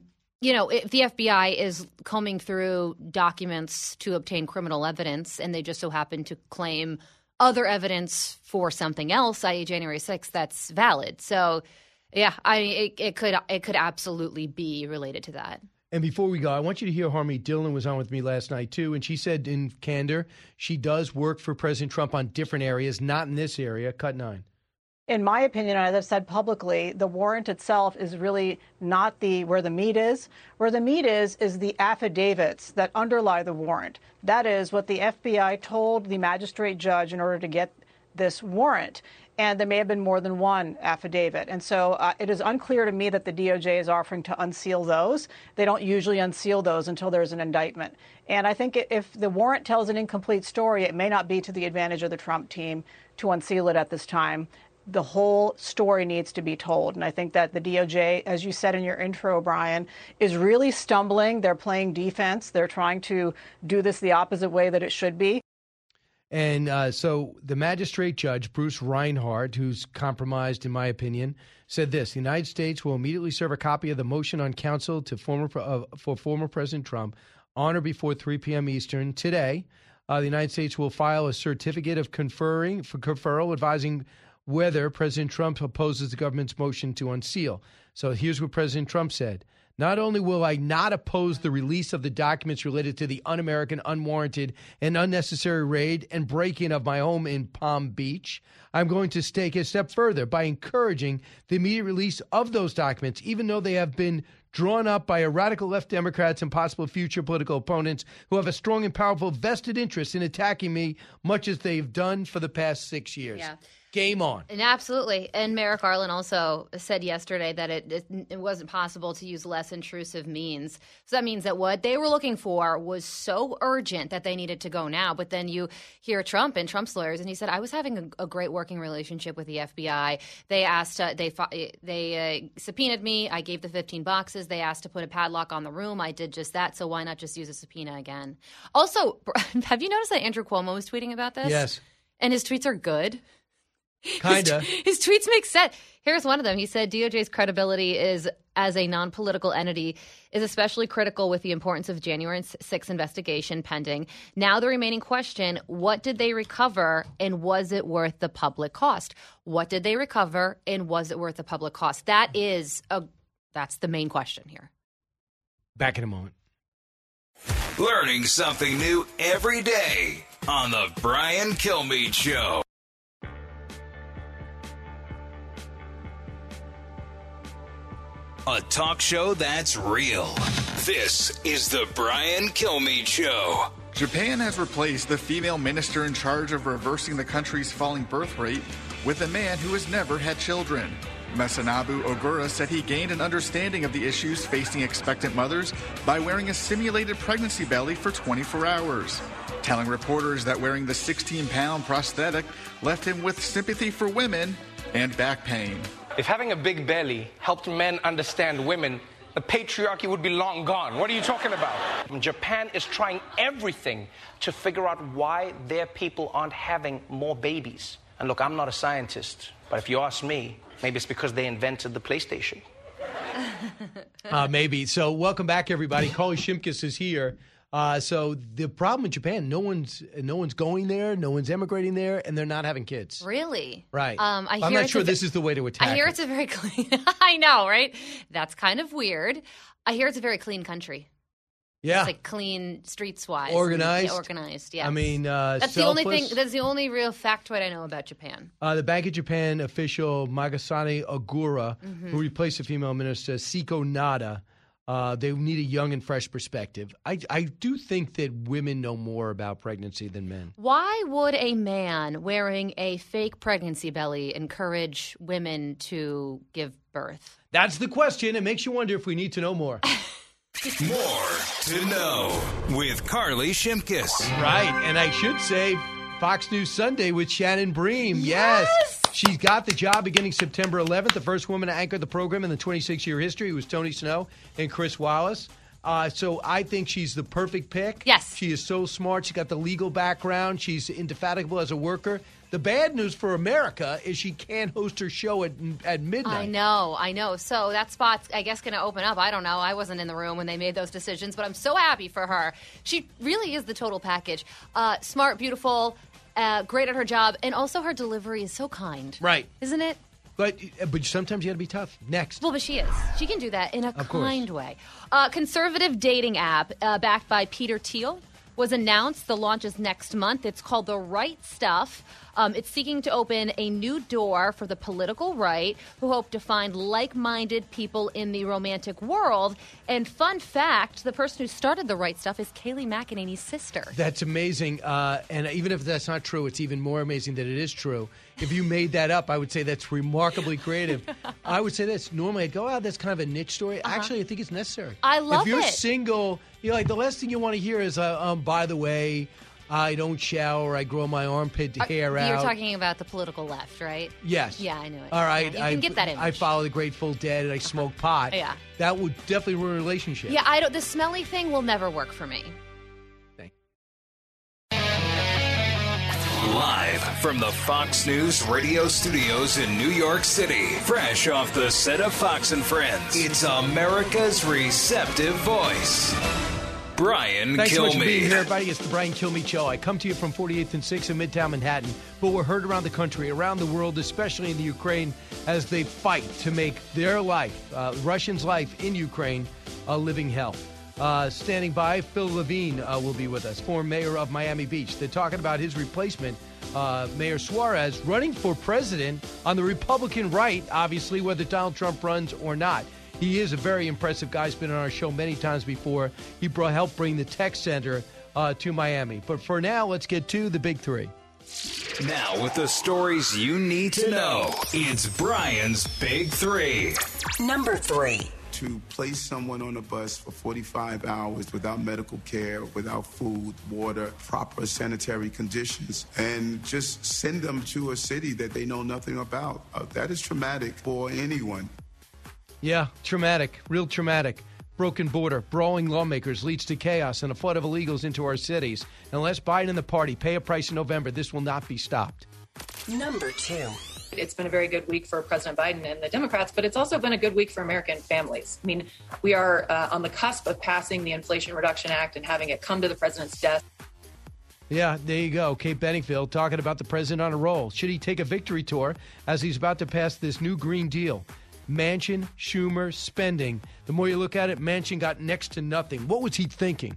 if the FBI is combing through documents to obtain criminal evidence, and they just so happen to claim other evidence for something else, i.e. January 6th, that's valid. So, yeah, it could absolutely be related to that. And before we go, I want you to hear Harmeet Dillon was on with me last night, too, and she said in candor she does work for President Trump on different areas, not in this area. Cut 9. In my opinion, as I've said publicly, the warrant itself is really not where the meat is. Where the meat is the affidavits that underlie the warrant. That is what the FBI told the magistrate judge in order to get this warrant. And there may have been more than one affidavit. And so it is unclear to me that the DOJ is offering to unseal those. They don't usually unseal those until there's an indictment. And I think if the warrant tells an incomplete story, it may not be to the advantage of the Trump team to unseal it at this time. The whole story needs to be told. And I think that the DOJ, as you said in your intro, Brian, is really stumbling. They're playing defense. They're trying to do this the opposite way that it should be. And so the magistrate judge, Bruce Reinhardt, who's compromised, in my opinion, said this: the United States will immediately serve a copy of the motion on counsel to for former President Trump on or before 3 p.m. Eastern today. The United States will file a certificate of conferral advising whether President Trump opposes the government's motion to unseal. So here's what President Trump said. Not only will I not oppose the release of the documents related to the un-American, unwarranted, and unnecessary raid and break-in of my home in Palm Beach, I'm going to take a step further by encouraging the immediate release of those documents, even though they have been drawn up by radical left Democrats and possible future political opponents who have a strong and powerful vested interest in attacking me, much as they've done for the past 6 years. Yeah. Game on. And absolutely. And Merrick Garland also said yesterday that it wasn't possible to use less intrusive means. So that means that what they were looking for was so urgent that they needed to go now. But then you hear Trump and Trump's lawyers, and he said, I was having a great working relationship with the FBI. They asked, they subpoenaed me. I gave the 15 boxes. They asked to put a padlock on the room. I did just that. So why not just use a subpoena again? Also, have you noticed that Andrew Cuomo was tweeting about this? Yes. And his tweets are good. Kinda. His tweets make sense. Here's one of them. He said, DOJ's credibility is as a non-political entity is especially critical with the importance of January 6th investigation pending. Now the remaining question, what did they recover and was it worth the public cost? What did they recover and was it worth the public cost? That's the main question here. Back in a moment. Learning something new every day on the Brian Kilmeade Show. A talk show that's real. This is the Brian Kilmeade Show. Japan has replaced the female minister in charge of reversing the country's falling birth rate with a man who has never had children. Masanobu Ogura said he gained an understanding of the issues facing expectant mothers by wearing a simulated pregnancy belly for 24 hours, telling reporters that wearing the 16-pound prosthetic left him with sympathy for women and back pain. If having a big belly helped men understand women, the patriarchy would be long gone. What are you talking about? Japan is trying everything to figure out why their people aren't having more babies. And look, I'm not a scientist, but if you ask me, maybe it's because they invented the PlayStation. Maybe. So welcome back, everybody. Carly Shimkus is here. So the problem in Japan, no one's going there, no one's emigrating there, and they're not having kids. Really? Right. I'm not sure this is the way to attack it. I hear it's a very clean. I know, right? That's kind of weird. I hear it's a very clean country. Yeah. It's like clean streets-wise. Organized. Organized, yes. I mean, that's selfless. the only thing. That's the only real factoid I know about Japan. The Bank of Japan official Magasane Ogura, who replaced the female minister Siko Nada, they need a young and fresh perspective. I do think that women know more about pregnancy than men. Why would a man wearing a fake pregnancy belly encourage women to give birth? That's the question. It makes you wonder if we need to know more. More to know with Carly Shimkus. Right. And I should say Fox News Sunday with Shannon Bream. Yes. She's got the job beginning September 11th. The first woman to anchor the program in the 26-year history was Tony Snow and Chris Wallace. So I think she's the perfect pick. Yes. She is so smart. She's got the legal background. She's indefatigable as a worker. The bad news for America is she can't host her show at midnight. I know. So that spot's, I guess, going to open up. I don't know. I wasn't in the room when they made those decisions, but I'm so happy for her. She really is the total package. Smart, beautiful, great at her job, and also her delivery is so kind. Right. Isn't it? But sometimes you got to be tough. Next. Well, but she is. She can do that in a kind way. Conservative dating app backed by Peter Thiel was announced. The launch is next month. It's called The Right Stuff. It's seeking to open a new door for the political right who hope to find like-minded people in the romantic world. And fun fact, the person who started The Right Stuff is Kayleigh McEnany's sister. That's amazing. And even if that's not true, it's even more amazing that it is true. If you made that up, I would say that's remarkably creative. I would say this. Normally, I'd go, that's kind of a niche story. Actually, I think it's necessary. I love it. If you're single, like the last thing you want to hear is, by the way, I don't shower. I grow my armpit hair out. You're talking about the political left, right? Yes. Yeah, I knew it. All right. You can get that image. I follow the Grateful Dead and I smoke pot. Yeah. That would definitely ruin a relationship. Yeah, the smelly thing will never work for me. from the Fox News radio studios in New York City, fresh off the set of Fox and Friends, it's America's receptive voice, Brian Thanks Kilmeade. so much for being here, everybody. It's the Brian Kilmeade Show. I come to you from 48th and 6th in Midtown Manhattan, but we're heard around the country, around the world, especially in the Ukraine, as they fight to make their life, Russians' life in Ukraine, a living hell. Standing by, Phil Levine will be with us, former mayor of Miami Beach. They're talking about his replacement, Mayor Suarez, running for president on the Republican right, obviously, whether Donald Trump runs or not. He is a very impressive guy. He's been on our show many times before. He helped bring the tech center to Miami. But for now, let's get to the big three. Now, with the stories you need to know, it's Brian's Big Three. Number 3. To place someone on a bus for 45 hours without medical care, without food, water, proper sanitary conditions, and just send them to a city that they know nothing about. That is traumatic for anyone. Yeah, traumatic, real traumatic. Broken border, brawling lawmakers leads to chaos and a flood of illegals into our cities. Unless Biden and the party pay a price in November, this will not be stopped. Number 2. It's been a very good week for President Biden and the Democrats, but it's also been a good week for American families. I mean, we are on the cusp of passing the Inflation Reduction Act and having it come to the president's desk. Yeah, there you go. Kate Benningfield talking about the president on a roll. Should he take a victory tour as he's about to pass this new Green Deal? Manchin, Schumer, spending. The more you look at it, Manchin got next to nothing. What was he thinking?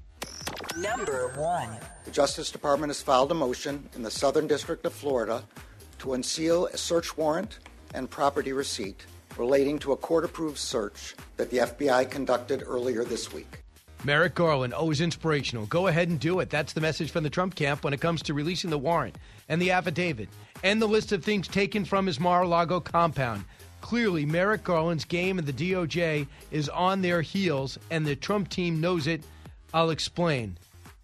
Number 1. The Justice Department has filed a motion in the Southern District of Florida to unseal a search warrant and property receipt relating to a court-approved search that the FBI conducted earlier this week. Merrick Garland, always inspirational. Go ahead and do it. That's the message from the Trump camp when it comes to releasing the warrant and the affidavit and the list of things taken from his Mar-a-Lago compound. Clearly, Merrick Garland's game and the DOJ is on their heels, and the Trump team knows it. I'll explain.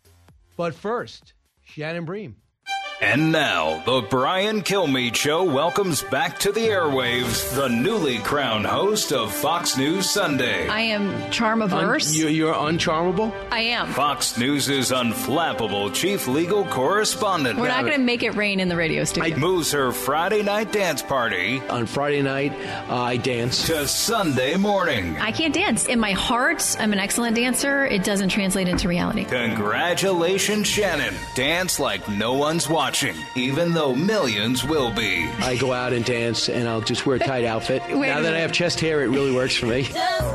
But first, Shannon Bream. And now, the Brian Kilmeade Show welcomes back to the airwaves the newly crowned host of Fox News Sunday. I am charm-averse. You're uncharmable? I am. Fox News' unflappable chief legal correspondent. We're not going to make it rain in the radio studio. Moves her Friday night dance party. On Friday night, I dance. To Sunday morning. I can't dance. In my heart, I'm an excellent dancer. It doesn't translate into reality. Congratulations, Shannon. Dance like no one's watching, even though millions will be. I go out and dance, and I'll just wear a tight outfit. Now that I have chest hair, it really works for me.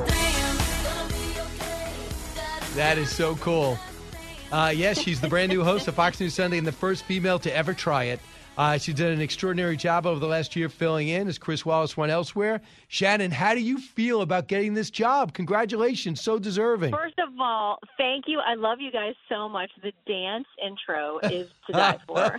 That is so cool. Yes, she's the brand new host of Fox News Sunday and the first female to ever try it. She's done an extraordinary job over the last year filling in as Chris Wallace went elsewhere. Shannon, how do you feel about getting this job? Congratulations, so deserving. First of all, thank you. I love you guys so much. The dance intro is to die for.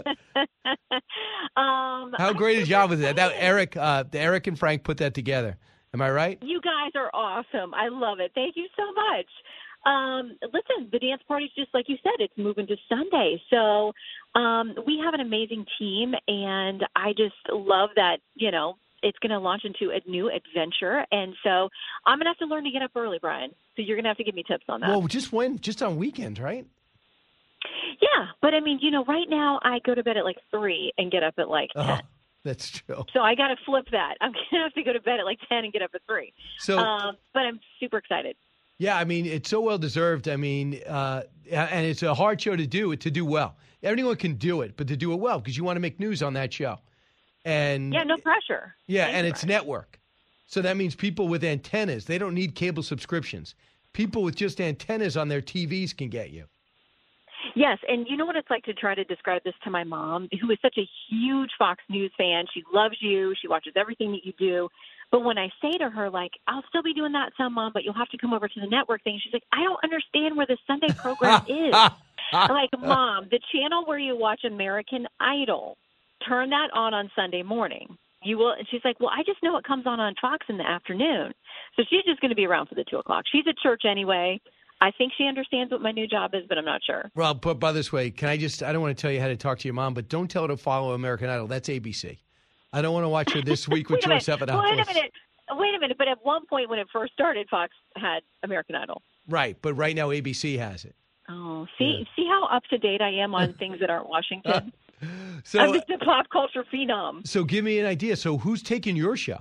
How great a job was that? Eric and Frank put that together. Am I right? You guys are awesome. I love it. Thank you so much. Listen, the dance party's just like you said, it's moving to Sunday. So we have an amazing team, and I just love that, it's going to launch into a new adventure. And so I'm going to have to learn to get up early, Brian. So you're going to have to give me tips on that. Well, just on weekends, right? Yeah, but I mean, right now I go to bed at like 3 and get up at like 10. Oh, that's true. So I got to flip that. I'm going to have to go to bed at like 10 and get up at 3. So, but I'm super excited. Yeah, I mean, it's so well-deserved. I mean, and it's a hard show to do well. Anyone can do it, but to do it well, because you want to make news on that show. And yeah, no pressure. Yeah, and it's network. So that means people with antennas, they don't need cable subscriptions. People with just antennas on their TVs can get you. Yes, and you know what it's like to try to describe this to my mom, who is such a huge Fox News fan. She loves you. She watches everything that you do. But when I say to her, like, I'll still be doing that some, Mom, but you'll have to come over to the network thing, she's like, I don't understand where the Sunday program is. I'm like, Mom, the channel where you watch American Idol, turn that on Sunday morning. You will. And she's like, well, I just know it comes on Fox in the afternoon. So she's just going to be around for the 2 o'clock. She's at church anyway. I think she understands what my new job is, but I'm not sure. Well, but by this way, I don't want to tell you how to talk to your mom, but don't tell her to follow American Idol. That's ABC. I don't want to watch her this week with George Stephanopoulos. Wait a minute. But at one point when it first started, Fox had American Idol. Right, but right now ABC has it. Oh, see how up to date I am on things that aren't Washington. So, I'm just a pop culture phenom. So give me an idea. So who's taking your show?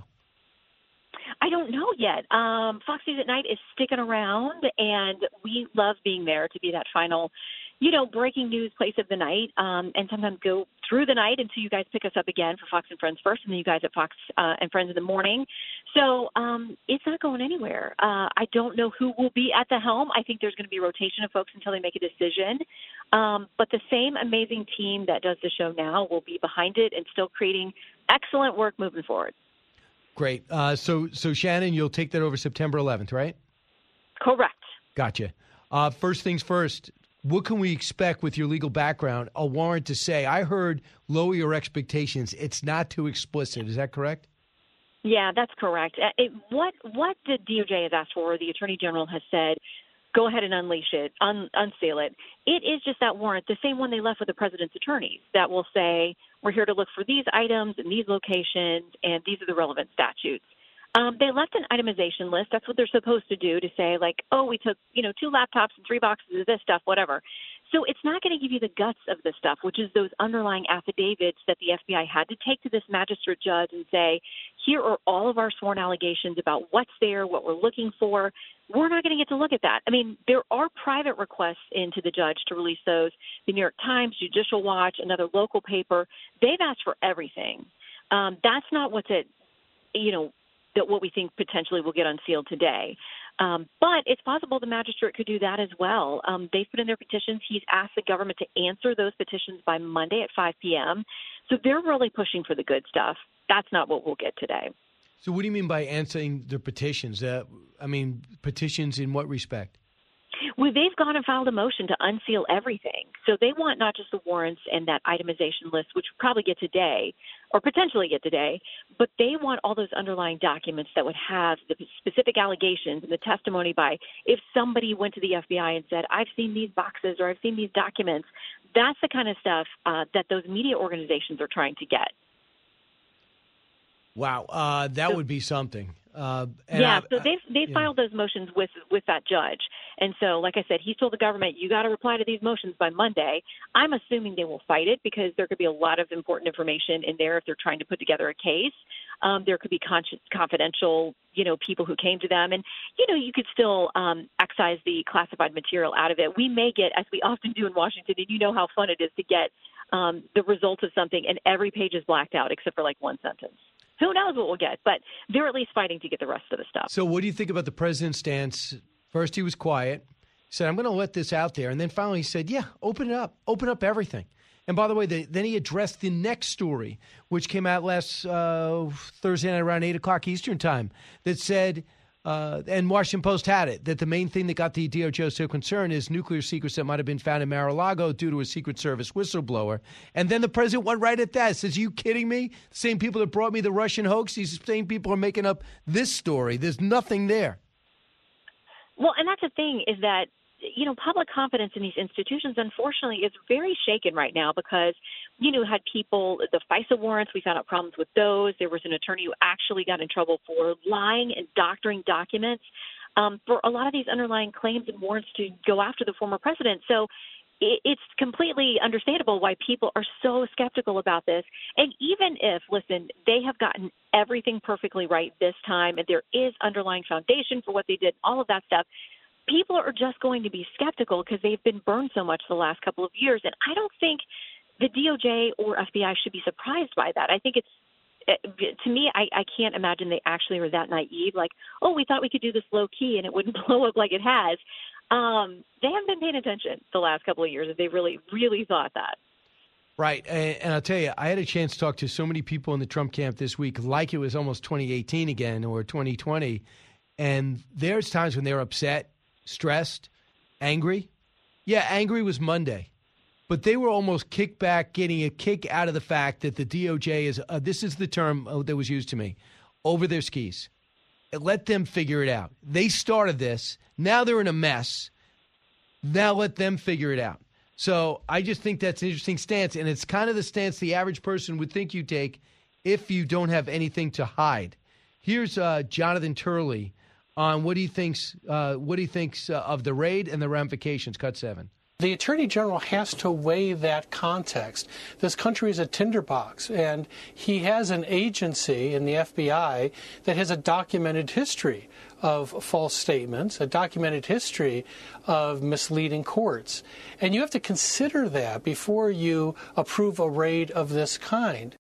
I don't know yet. Fox News at Night is sticking around, and we love being there to be that final, breaking news place of the night, and sometimes go through the night until you guys pick us up again for Fox and Friends first, and then you guys at Fox and Friends in the morning. So it's not going anywhere. I don't know who will be at the helm. I think there's going to be a rotation of folks until they make a decision. But the same amazing team that does the show now will be behind it and still creating excellent work moving forward. Great. So Shannon, you'll take that over September 11th, right? Correct. Gotcha. First things first, what can we expect with your legal background? A warrant to say, I heard lower your expectations. It's not too explicit. Is that correct? Yeah, that's correct. What the DOJ has asked for, the Attorney General has said, go ahead and unleash it, unseal it. It is just that warrant, the same one they left with the president's attorneys, that will say, we're here to look for these items in these locations, and these are the relevant statutes. They left an itemization list. That's what they're supposed to do, to say, like, oh, we took, 2 laptops and 3 boxes of this stuff, whatever. So it's not going to give you the guts of the stuff, which is those underlying affidavits that the FBI had to take to this magistrate judge and say, here are all of our sworn allegations about what's there, what we're looking for. We're not going to get to look at that. I mean, there are private requests into the judge to release those. The New York Times, Judicial Watch, another local paper, they've asked for everything. That's not what's at, that what we think potentially will get unsealed today. But it's possible the magistrate could do that as well. They've put in their petitions. He's asked the government to answer those petitions by Monday at 5 p.m. So they're really pushing for the good stuff. That's not what we'll get today. So what do you mean by answering the petitions? Petitions in what respect? Well, they've gone and filed a motion to unseal everything. So they want not just the warrants and that itemization list, which we'll probably get today, or potentially get today, but they want all those underlying documents that would have the specific allegations and the testimony by if somebody went to the FBI and said, I've seen these boxes or I've seen these documents. That's the kind of stuff that those media organizations are trying to get. Wow, that would be something. So they've filed those motions with that judge. And so, like I said, he's told the government, you got to reply to these motions by Monday. I'm assuming they will fight it because there could be a lot of important information in there if they're trying to put together a case. There could be confidential, people who came to them. And, you could still excise the classified material out of it. We may get, as we often do in Washington, and you know how fun it is to get the results of something and every page is blacked out except for like one sentence. Who knows what we'll get, but they're at least fighting to get the rest of the stuff. So what do you think about the president's stance? First, he was quiet. He said, I'm going to let this out there. And then finally he said, yeah, open it up. Open up everything. And by the way, then he addressed the next story, which came out last Thursday night around 8 o'clock Eastern time, that said, and Washington Post had it, that the main thing that got the DOJ so concerned is nuclear secrets that might have been found in Mar-a-Lago due to a Secret Service whistleblower. And then the president went right at that. Says, are you kidding me? The same people that brought me the Russian hoax, these same people are making up this story. There's nothing there. Well, and that's the thing is that, public confidence in these institutions, unfortunately, is very shaken right now because, had people, the FISA warrants, we found out problems with those. There was an attorney who actually got in trouble for lying and doctoring documents for a lot of these underlying claims and warrants to go after the former president. So it's completely understandable why people are so skeptical about this. And even if, listen, they have gotten everything perfectly right this time, and there is underlying foundation for what they did, all of that stuff, people are just going to be skeptical because they've been burned so much the last couple of years. And I don't think the DOJ or FBI should be surprised by that. I think to me, I can't imagine they actually are that naive. Like, oh, we thought we could do this low key and it wouldn't blow up like it has. They haven't been paying attention the last couple of years if they really, really thought that. Right. And I'll tell you, I had a chance to talk to so many people in the Trump camp this week, like it was almost 2018 again or 2020. And there's times when they're upset, stressed, angry. Yeah, angry was Monday. But they were almost kicked back, getting a kick out of the fact that the DOJ is, this is the term that was used to me, over their skis. Let them figure it out. They started this. Now they're in a mess. Now let them figure it out. So I just think that's an interesting stance, and it's kind of the stance the average person would think you take if you don't have anything to hide. Here's Jonathan Turley on what he thinks of the raid and the ramifications. Cut 7. The Attorney General has to weigh that context. This country is a tinderbox, and he has an agency in the FBI that has a documented history of false statements, a documented history of misleading courts. And you have to consider that before you approve a raid of this kind.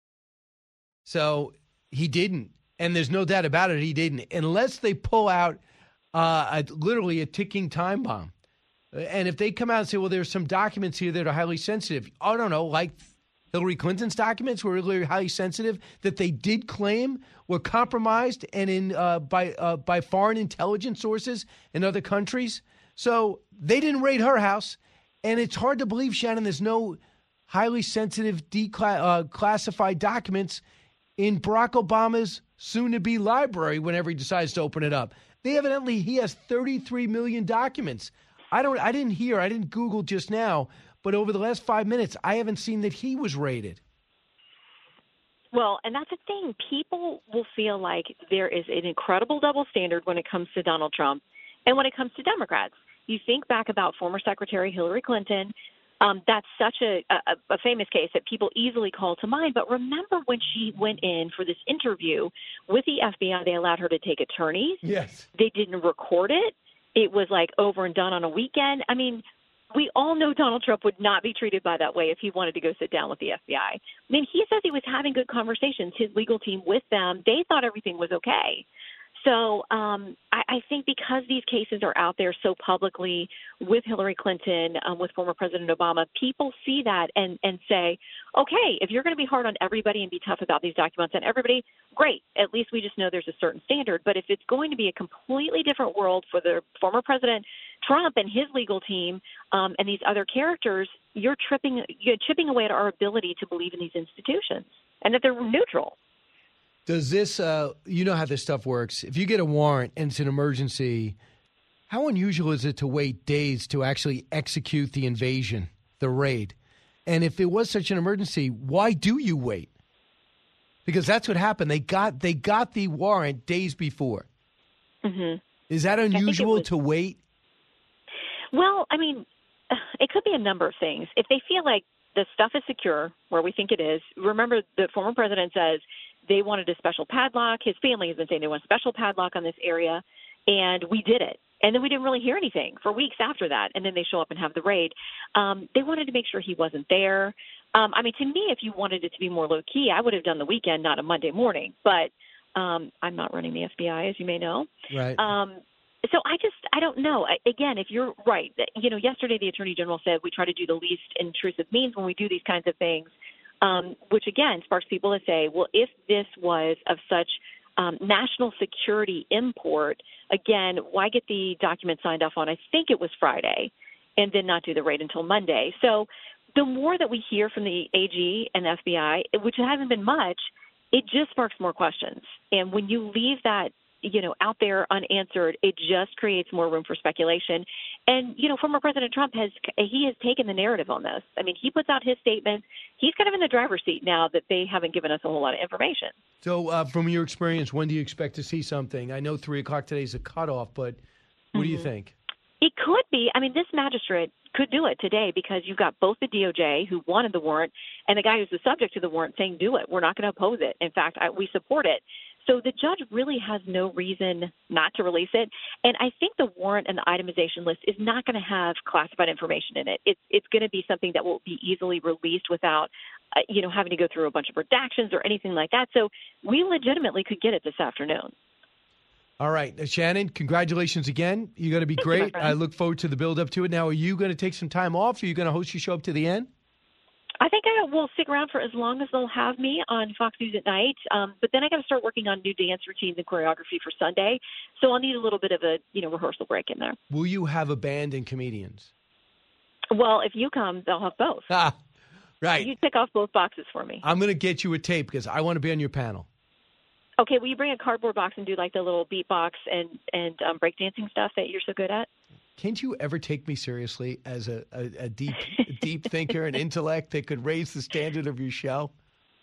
So he didn't. And there's no doubt about it, he didn't. Unless they pull out literally a ticking time bomb. And if they come out and say, well, there's some documents here that are highly sensitive, I don't know, like Hillary Clinton's documents were really highly sensitive that they did claim were compromised and by foreign intelligence sources in other countries. So they didn't raid her house. And it's hard to believe, Shannon, there's no highly sensitive classified documents in Barack Obama's soon-to-be library whenever he decides to open it up. He has 33 million documents. I didn't Google just now, but over the last 5 minutes, I haven't seen that he was raided. Well, and that's the thing. People will feel like there is an incredible double standard when it comes to Donald Trump and when it comes to Democrats. You think back about former Secretary Hillary Clinton. That's such a famous case that people easily call to mind. But remember when she went in for this interview with the FBI, they allowed her to take attorneys. Yes. They didn't record it. It was like over and done on a weekend. I mean, we all know Donald Trump would not be treated by that way if he wanted to go sit down with the FBI. I mean, he says he was having good conversations, his legal team with them. They thought everything was okay. So I think because these cases are out there so publicly with Hillary Clinton, with former President Obama, people see that and say, okay, if you're going to be hard on everybody and be tough about these documents on everybody, great. At least we just know there's a certain standard. But if it's going to be a completely different world for the former President Trump and his legal team and these other characters, you're chipping away at our ability to believe in these institutions and that they're neutral. Does this, you know how this stuff works. If you get a warrant and it's an emergency, how unusual is it to wait days to actually execute the invasion, the raid? And if it was such an emergency, why do you wait? Because that's what happened. They got the warrant days before. Mm-hmm. Is that unusual to wait? Well, I mean, it could be a number of things. If they feel like the stuff is secure, where we think it is, remember the former president says they wanted a special padlock. His family has been saying they want a special padlock on this area, and we did it. And then we didn't really hear anything for weeks after that, and then they show up and have the raid. They wanted to make sure he wasn't there. I mean, to me, if you wanted it to be more low-key, I would have done the weekend, not a Monday morning. But I'm not running the FBI, as you may know. Right. So I don't know. Again, if you're right, yesterday the Attorney General said we try to do the least intrusive means when we do these kinds of things, which, again, sparks people to say, well, if this was of such national security import, again, why get the document signed off on, I think it was Friday, and then not do the raid until Monday? So the more that we hear from the AG and the FBI, which hasn't been much, it just sparks more questions. And when you leave that out there unanswered, it just creates more room for speculation. And, former President Trump has taken the narrative on this. I mean, he puts out his statements. He's kind of in the driver's seat now that they haven't given us a whole lot of information. So from your experience, when do you expect to see something? I know 3 o'clock today is a cutoff, but what do you think? It could be. I mean, this magistrate could do it today because you've got both the DOJ who wanted the warrant and the guy who's the subject of the warrant saying, do it. We're not going to oppose it. In fact, we support it. So the judge really has no reason not to release it. And I think the warrant and the itemization list is not going to have classified information in it. It's going to be something that will be easily released without, having to go through a bunch of redactions or anything like that. So we legitimately could get it this afternoon. All right. Shannon, congratulations again. You're going to be great. I look forward to the build up to it. Now, are you going to take some time off? Are you going to host your show up to the end? I think I will stick around for as long as they'll have me on Fox News at night. But then I got to start working on new dance routines and choreography for Sunday. So I'll need a little bit of a, rehearsal break in there. Will you have a band and comedians? Well, if you come, they'll have both. Right. You tick off both boxes for me. I'm going to get you a tape because I want to be on your panel. Okay. Will you bring a cardboard box and do like the little beatbox and breakdancing stuff that you're so good at? Can't you ever take me seriously as a deep thinker and intellect that could raise the standard of your show?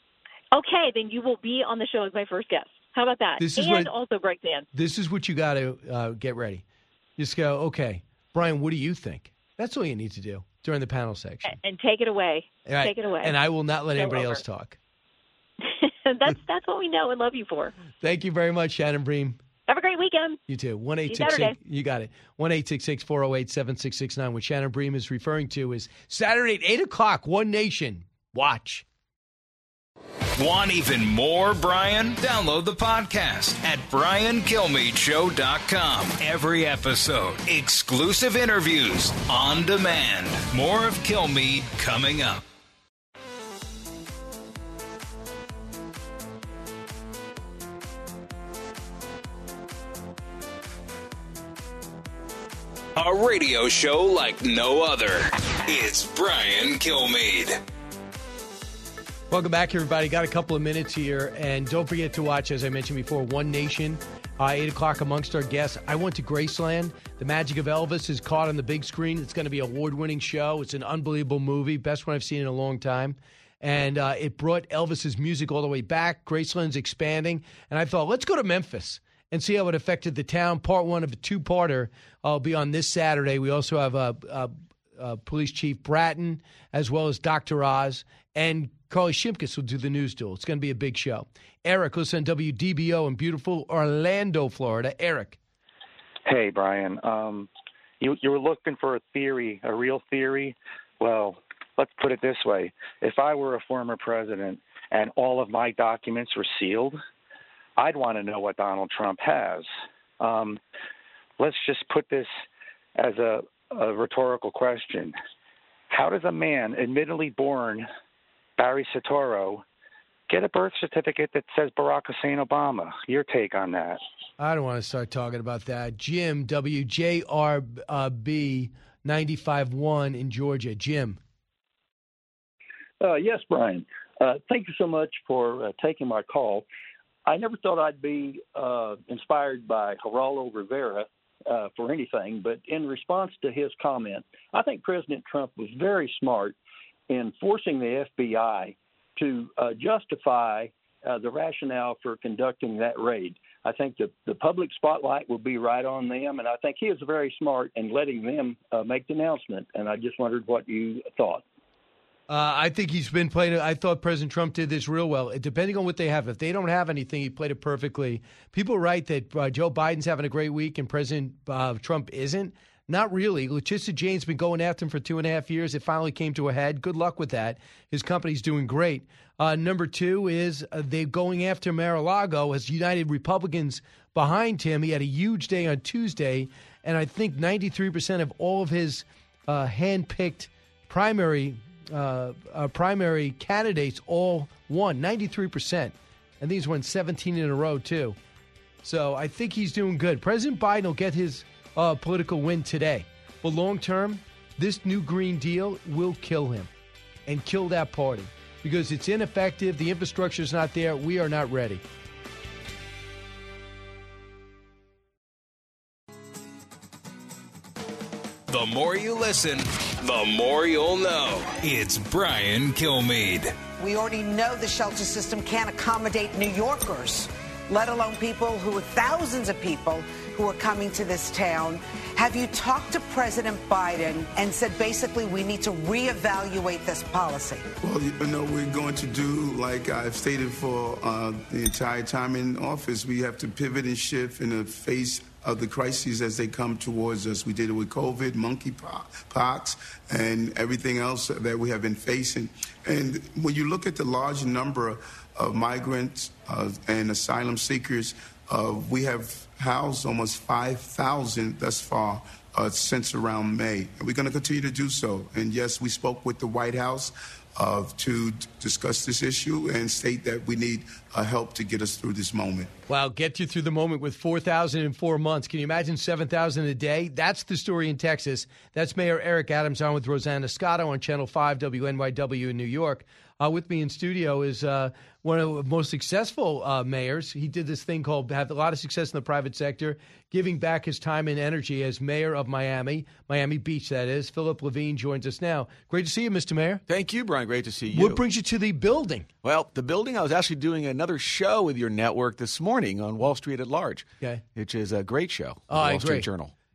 Okay, then you will be on the show as my first guest. How about that? Also breakdance. This is what you got to get ready. Just go, okay, Brian, what do you think? That's all you need to do during the panel section. And take it away. Right. Take it away. And I will not let anybody over. else talk. That's what we know and love you for. Thank you very much, Shannon Bream. Have a great weekend. You too. Saturday. You got it. 1-866-408-7669. What Shannon Bream is referring to is Saturday at 8 o'clock, One Nation. Watch. Want even more Brian? Download the podcast at briankilmeadshow.com. Every episode, exclusive interviews on demand. More of Kilmeade coming up. A radio show like no other. It's Brian Kilmeade. Welcome back, everybody. Got a couple of minutes here. And don't forget to watch, as I mentioned before, One Nation, 8 o'clock amongst our guests. I went to Graceland. The Magic of Elvis is caught on the big screen. It's going to be an award-winning show. It's an unbelievable movie. Best one I've seen in a long time. And it brought Elvis's music all the way back. Graceland's expanding. And I thought, let's go to Memphis and see how it affected the town. Part one of a two-parter will be on this Saturday. We also have Police Chief Bratton, as well as Dr. Oz, and Carly Shimkus will do the news duel. It's going to be a big show. Eric, listen on WDBO in beautiful Orlando, Florida. Eric. Hey, Brian. You were looking for a theory, a real theory. Well, let's put it this way. If I were a former president and all of my documents were sealed, I'd want to know what Donald Trump has. Let's just put this as a rhetorical question. How does a man, admittedly born Barry Soetoro, get a birth certificate that says Barack Hussein Obama? Your take on that? I don't want to start talking about that. Jim, WJRB 95.1 in Georgia. Jim. Yes, Brian. Thank you so much for taking my call. I never thought I'd be inspired by Geraldo Rivera for anything, but in response to his comment, I think President Trump was very smart in forcing the FBI to justify the rationale for conducting that raid. I think the public spotlight will be right on them, and I think he is very smart in letting them make the announcement, and I just wondered what you thought. I think he's been playing it. I thought President Trump did this real well. Depending on what they have. If they don't have anything, he played it perfectly. People write that Joe Biden's having a great week and President Trump isn't. Not really. Letitia Jane's been going after him for 2.5 years. It finally came to a head. Good luck with that. His company's doing great. Number two is they're going after Mar-a-Lago as United Republicans behind him. He had a huge day on Tuesday, and I think 93% of all of his hand-picked primary candidates all won, 93%. And these won 17 in a row, too. So I think he's doing good. President Biden will get his political win today. But long term, this new Green Deal will kill him and kill that party because it's ineffective. The infrastructure is not there. We are not ready. The more you listen, the more you'll know. It's Brian Kilmeade. We already know the shelter system can't accommodate New Yorkers, let alone thousands of people who are coming to this town. Have you talked to President Biden and said basically we need to reevaluate this policy? Well, we're going to do, like I've stated for the entire time in office, we have to pivot and shift in the face of the crises as they come towards us. We did it with COVID, monkeypox, and everything else that we have been facing. And when you look at the large number of migrants and asylum seekers, we have housed almost 5,000 thus far since around May. And we're going to continue to do so. And yes, we spoke with the White House to discuss this issue and state that we need help to get us through this moment. Wow, get you through the moment with 4,000 in 4 months. Can you imagine 7,000 a day? That's the story in Texas. That's Mayor Eric Adams on with Rosanna Scotto on Channel 5 WNYW in New York. With me in studio is one of the most successful mayors. He did this thing called have a lot of success in the private sector, giving back his time and energy as mayor of Miami Beach, that is. Philip Levine joins us now. Great to see you, Mr. Mayor. Thank you, Brian. Great to see you. What brings you to the building? Well, the building, I was actually doing another show with your network this morning on Wall Street at Large, which is a great show. Oh, Wall Street Journal.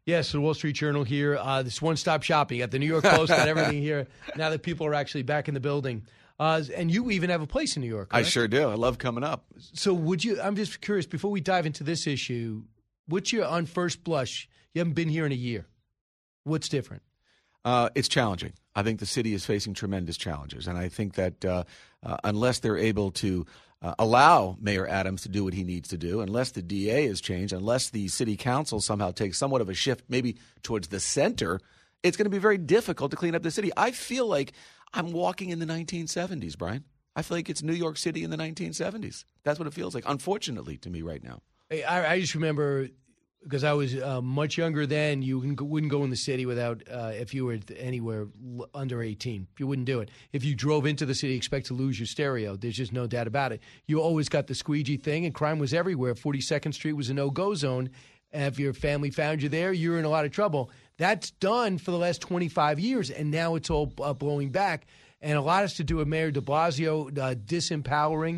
Yes, the Wall Street Journal here. This one-stop shopping at the New York Post, got everything here now that people are actually back in the building. And you even have a place in New York, correct? I sure do. I love coming up. So I'm just curious, before we dive into this issue, what's your, on first blush, you haven't been here in a year. What's different? It's challenging. I think the city is facing tremendous challenges. And I think that unless they're able to allow Mayor Adams to do what he needs to do, unless the DA is changed, unless the city council somehow takes somewhat of a shift maybe towards the center, it's going to be very difficult to clean up the city. I feel like I'm walking in the 1970s, Brian. I feel like it's New York City in the 1970s. That's what it feels like, unfortunately, to me right now. I just remember, because I was much younger then, you wouldn't go in the city without, if you were anywhere under 18. You wouldn't do it. If you drove into the city, expect to lose your stereo. There's just no doubt about it. You always got the squeegee thing, and crime was everywhere. 42nd Street was a no-go zone. And if your family found you there, you're in a lot of trouble. That's done for the last 25 years, and now it's all blowing back. And a lot has to do with Mayor de Blasio disempowering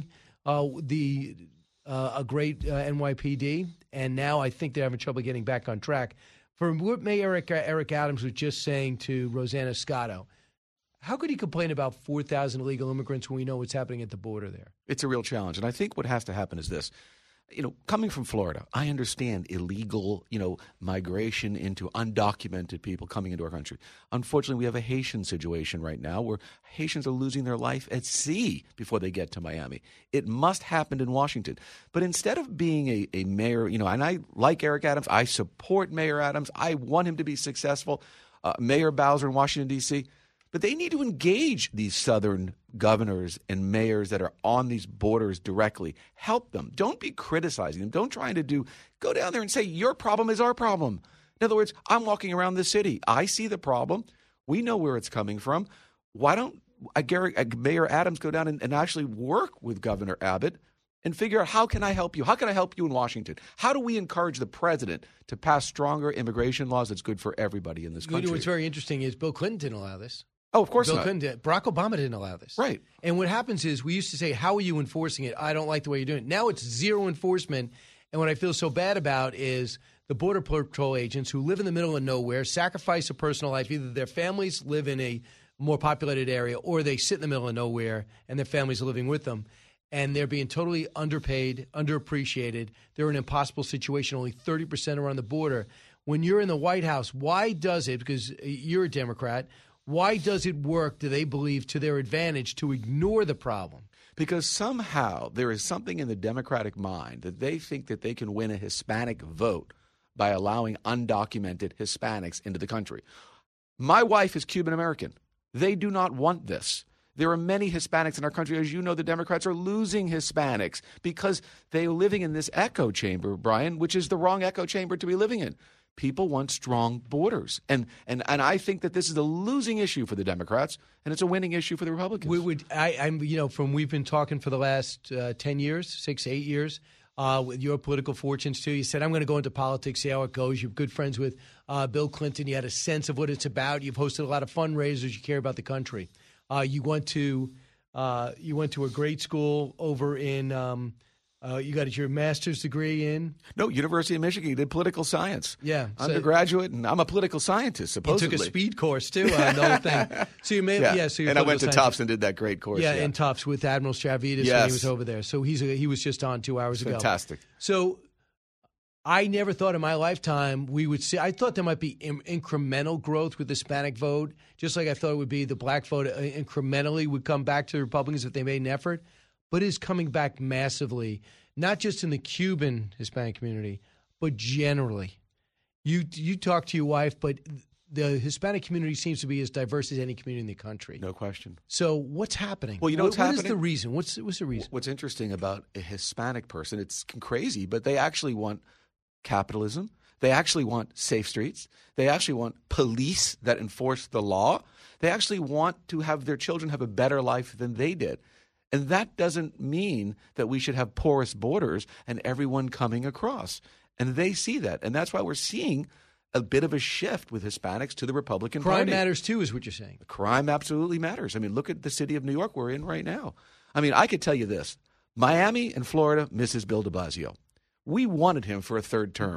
a great NYPD, and now I think they're having trouble getting back on track. From what Mayor Eric Adams was just saying to Rosanna Scotto, how could he complain about 4,000 illegal immigrants when we know what's happening at the border there? It's a real challenge, and I think what has to happen is this. Coming from Florida, I understand illegal, migration into undocumented people coming into our country. Unfortunately, we have a Haitian situation right now where Haitians are losing their life at sea before they get to Miami. It must happen in Washington. But instead of being a mayor, and I like Eric Adams, I support Mayor Adams. I want him to be successful. Mayor Bowser in Washington, D.C., but they need to engage these southern governors and mayors that are on these borders directly. Help them. Don't be criticizing them. Don't try to go down there and say, your problem is our problem. In other words, I'm walking around the city. I see the problem. We know where it's coming from. Why don't Mayor Adams go down and actually work with Governor Abbott and figure out, how can I help you? How can I help you in Washington? How do we encourage the president to pass stronger immigration laws that's good for everybody in this country? What's very interesting is Bill Clinton didn't allow this. Oh, of course Bill not. Clinton did. Barack Obama didn't allow this. Right. And what happens is we used to say, how are you enforcing it? I don't like the way you're doing it. Now it's zero enforcement. And what I feel so bad about is the Border Patrol agents who live in the middle of nowhere, sacrifice a personal life. Either their families live in a more populated area or they sit in the middle of nowhere and their families are living with them. And they're being totally underpaid, underappreciated. They're in an impossible situation. Only 30% are on the border. When you're in the White House, why does it, because you're a Democrat, why does it work, do they believe, to their advantage to ignore the problem? Because somehow there is something in the Democratic mind that they think that they can win a Hispanic vote by allowing undocumented Hispanics into the country. My wife is Cuban American. They do not want this. There are many Hispanics in our country. As you know, the Democrats are losing Hispanics because they are living in this echo chamber, Brian, which is the wrong echo chamber to be living in. People want strong borders. And I think that this is a losing issue for the Democrats, and it's a winning issue for the Republicans. We've been talking for the last 10 years, 6, 8 years, with your political fortunes, too. You said, I'm going to go into politics, see how it goes. You're good friends with Bill Clinton. You had a sense of what it's about. You've hosted a lot of fundraisers. You care about the country. You went to a great school over in you got your master's degree in? No, University of Michigan. You did political science. Yeah. Undergraduate, and I'm a political scientist, supposedly. You took a speed course, too, the whole thing. So you made, and I went to Tufts and did that great course. Yeah, in Tufts with Admiral Stavridis when he was over there. So he was just on 2 hours ago. Fantastic. So I never thought in my lifetime we would see – I thought there might be incremental growth with the Hispanic vote, just like I thought it would be the black vote incrementally would come back to the Republicans if they made an effort. But it is coming back massively, not just in the Cuban Hispanic community, but generally. You talk to your wife, but the Hispanic community seems to be as diverse as any community in the country. No question. So what's happening? Well, you know what's happening? What is the reason? What's the reason? What's interesting about a Hispanic person, it's crazy, but they actually want capitalism. They actually want safe streets. They actually want police that enforce the law. They actually want to have their children have a better life than they did. And that doesn't mean that we should have porous borders and everyone coming across. And they see that. And that's why we're seeing a bit of a shift with Hispanics to the Republican Party. Crime matters, too, is what you're saying. Crime absolutely matters. I mean, look at the city of New York we're in right now. I mean, I could tell you this. Miami and Florida misses Bill de Blasio. We wanted him for a third term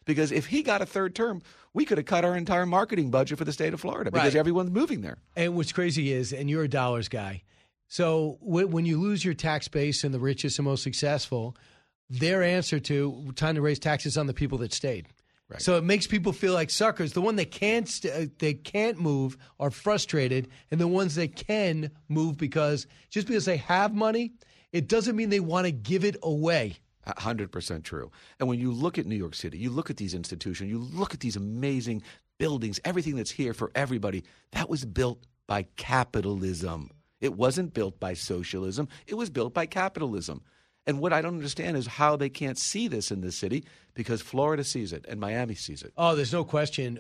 Because if he got a third term, we could have cut our entire marketing budget for the state of Florida because everyone's moving there. And what's crazy is, and you're a dollars guy, so when you lose your tax base and the richest and most successful, their answer to time to raise taxes on the people that stayed. Right. So it makes people feel like suckers. The one that they can't move are frustrated, and the ones that can move because they have money, it doesn't mean they want to give it away. 100% true. And when you look at New York City, you look at these institutions, you look at these amazing buildings, everything that's here for everybody, that was built by capitalism. It wasn't built by socialism. It was built by capitalism. And what I don't understand is how they can't see this in this city because Florida sees it and Miami sees it. Oh, there's no question.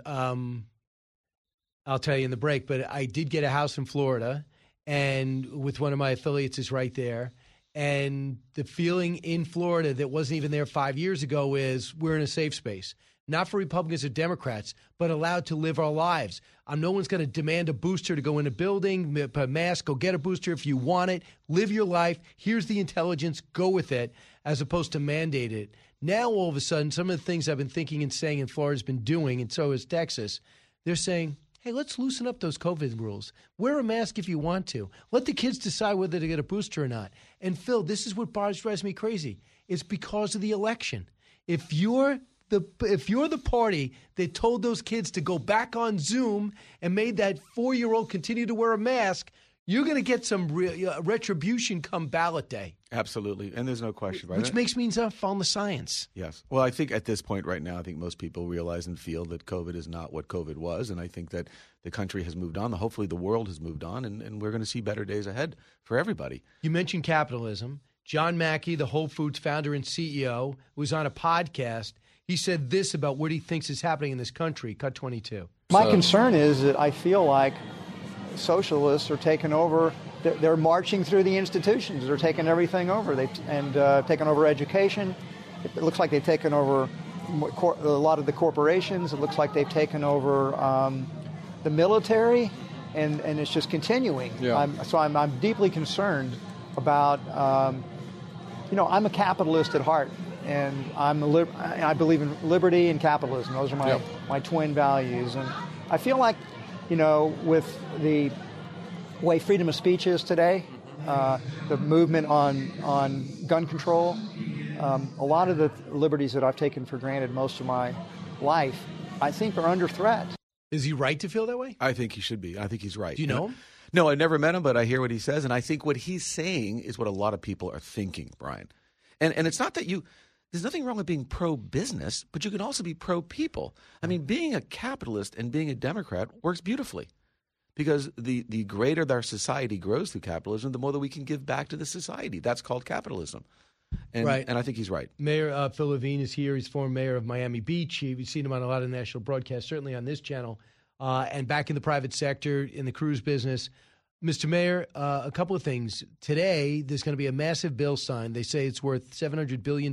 I'll tell you in the break, but I did get a house in Florida, and with one of my affiliates is right there. And the feeling in Florida that wasn't even there 5 years ago is we're in a safe space. Not for Republicans or Democrats, but allowed to live our lives. No one's going to demand a booster to go in a building, a mask, go get a booster if you want it. Live your life. Here's the intelligence. Go with it, as opposed to mandate it. Now, all of a sudden, some of the things I've been thinking and saying and Florida's been doing, and so is Texas, they're saying, hey, let's loosen up those COVID rules. Wear a mask if you want to. Let the kids decide whether to get a booster or not. And, Phil, this is what drives me crazy. It's because of the election. If you're the party that told those kids to go back on Zoom and made that 4-year-old continue to wear a mask, you're going to get some retribution come ballot day. Absolutely. And there's no question about it. Which makes me tough on the science. Yes. Well, I think at this point right now, I think most people realize and feel that COVID is not what COVID was. And I think that the country has moved on. Hopefully the world has moved on, and we're going to see better days ahead for everybody. You mentioned capitalism. John Mackey, the Whole Foods founder and CEO, was on a podcast. He said this about what he thinks is happening in this country. Cut 22. My concern is that I feel like socialists are taking over. They're marching through the institutions. They're taking everything over. They've taken over education. It looks like they've taken over a lot of the corporations. It looks like they've taken over the military, and it's just continuing. Yeah. I'm deeply concerned about. I'm a capitalist at heart. And I believe in liberty and capitalism. Those are my twin values. And I feel like, with the way freedom of speech is today, the movement on gun control, a lot of the liberties that I've taken for granted most of my life, I think are under threat. Is he right to feel that way? I think he should be. I think he's right. Do you know him? No, I never met him, but I hear what he says. And I think what he's saying is what a lot of people are thinking, Brian. And it's not that there's nothing wrong with being pro-business, but you can also be pro-people. I mean, being a capitalist and being a Democrat works beautifully because the greater our society grows through capitalism, the more that we can give back to the society. That's called capitalism. And I think he's right. Mayor Phil Levine is here. He's former mayor of Miami Beach. We've seen him on a lot of national broadcasts, certainly on this channel, and back in the private sector, in the cruise business. Mr. Mayor, a couple of things. Today, there's going to be a massive bill signed. They say it's worth $700 billion,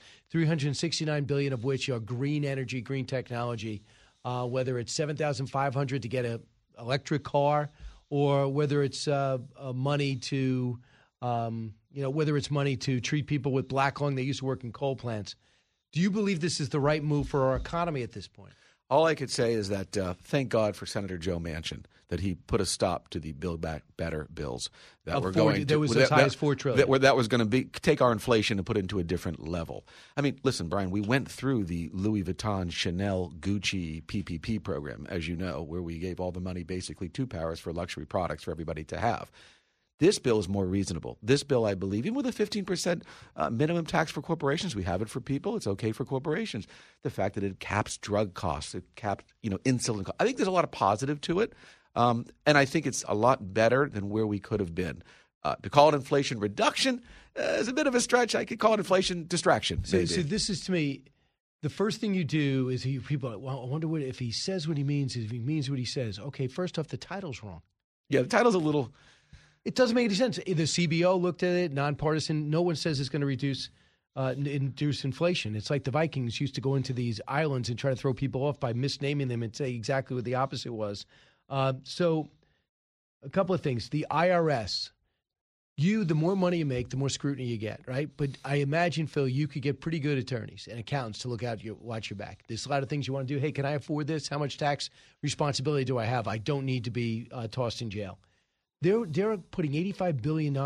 $369 billion of which are green energy, green technology, whether it's $7,500 to get an electric car or whether it's money to, whether it's money to treat people with black lung that used to work in coal plants. Do you believe this is the right move for our economy at this point? All I could say is that thank God for Senator Joe Manchin that he put a stop to the Build Back Better bills that were going to that was as high as $4 trillion. That was going to take our inflation and put it into a different level. I mean, listen, Brian, we went through the Louis Vuitton, Chanel, Gucci PPP program, as you know, where we gave all the money basically to Paris for luxury products for everybody to have. This bill is more reasonable. This bill, I believe, even with a 15% minimum tax for corporations, we have it for people. It's okay for corporations. The fact that it caps drug costs, it caps, insulin costs. I think there's a lot of positive to it, and I think it's a lot better than where we could have been. To call it inflation reduction is a bit of a stretch. I could call it inflation distraction. So this is, to me, the first thing you do is people are, well, I wonder if he says what he means, if he means what he says. Okay, first off, the title's wrong. Yeah, the title's a little... It doesn't make any sense. The CBO looked at it, nonpartisan. No one says it's going to induce inflation. It's like the Vikings used to go into these islands and try to throw people off by misnaming them and say exactly what the opposite was. So a couple of things. The IRS, the more money you make, the more scrutiny you get, right? But I imagine, Phil, you could get pretty good attorneys and accountants to watch your back. There's a lot of things you want to do. Hey, can I afford this? How much tax responsibility do I have? I don't need to be tossed in jail. They're putting $85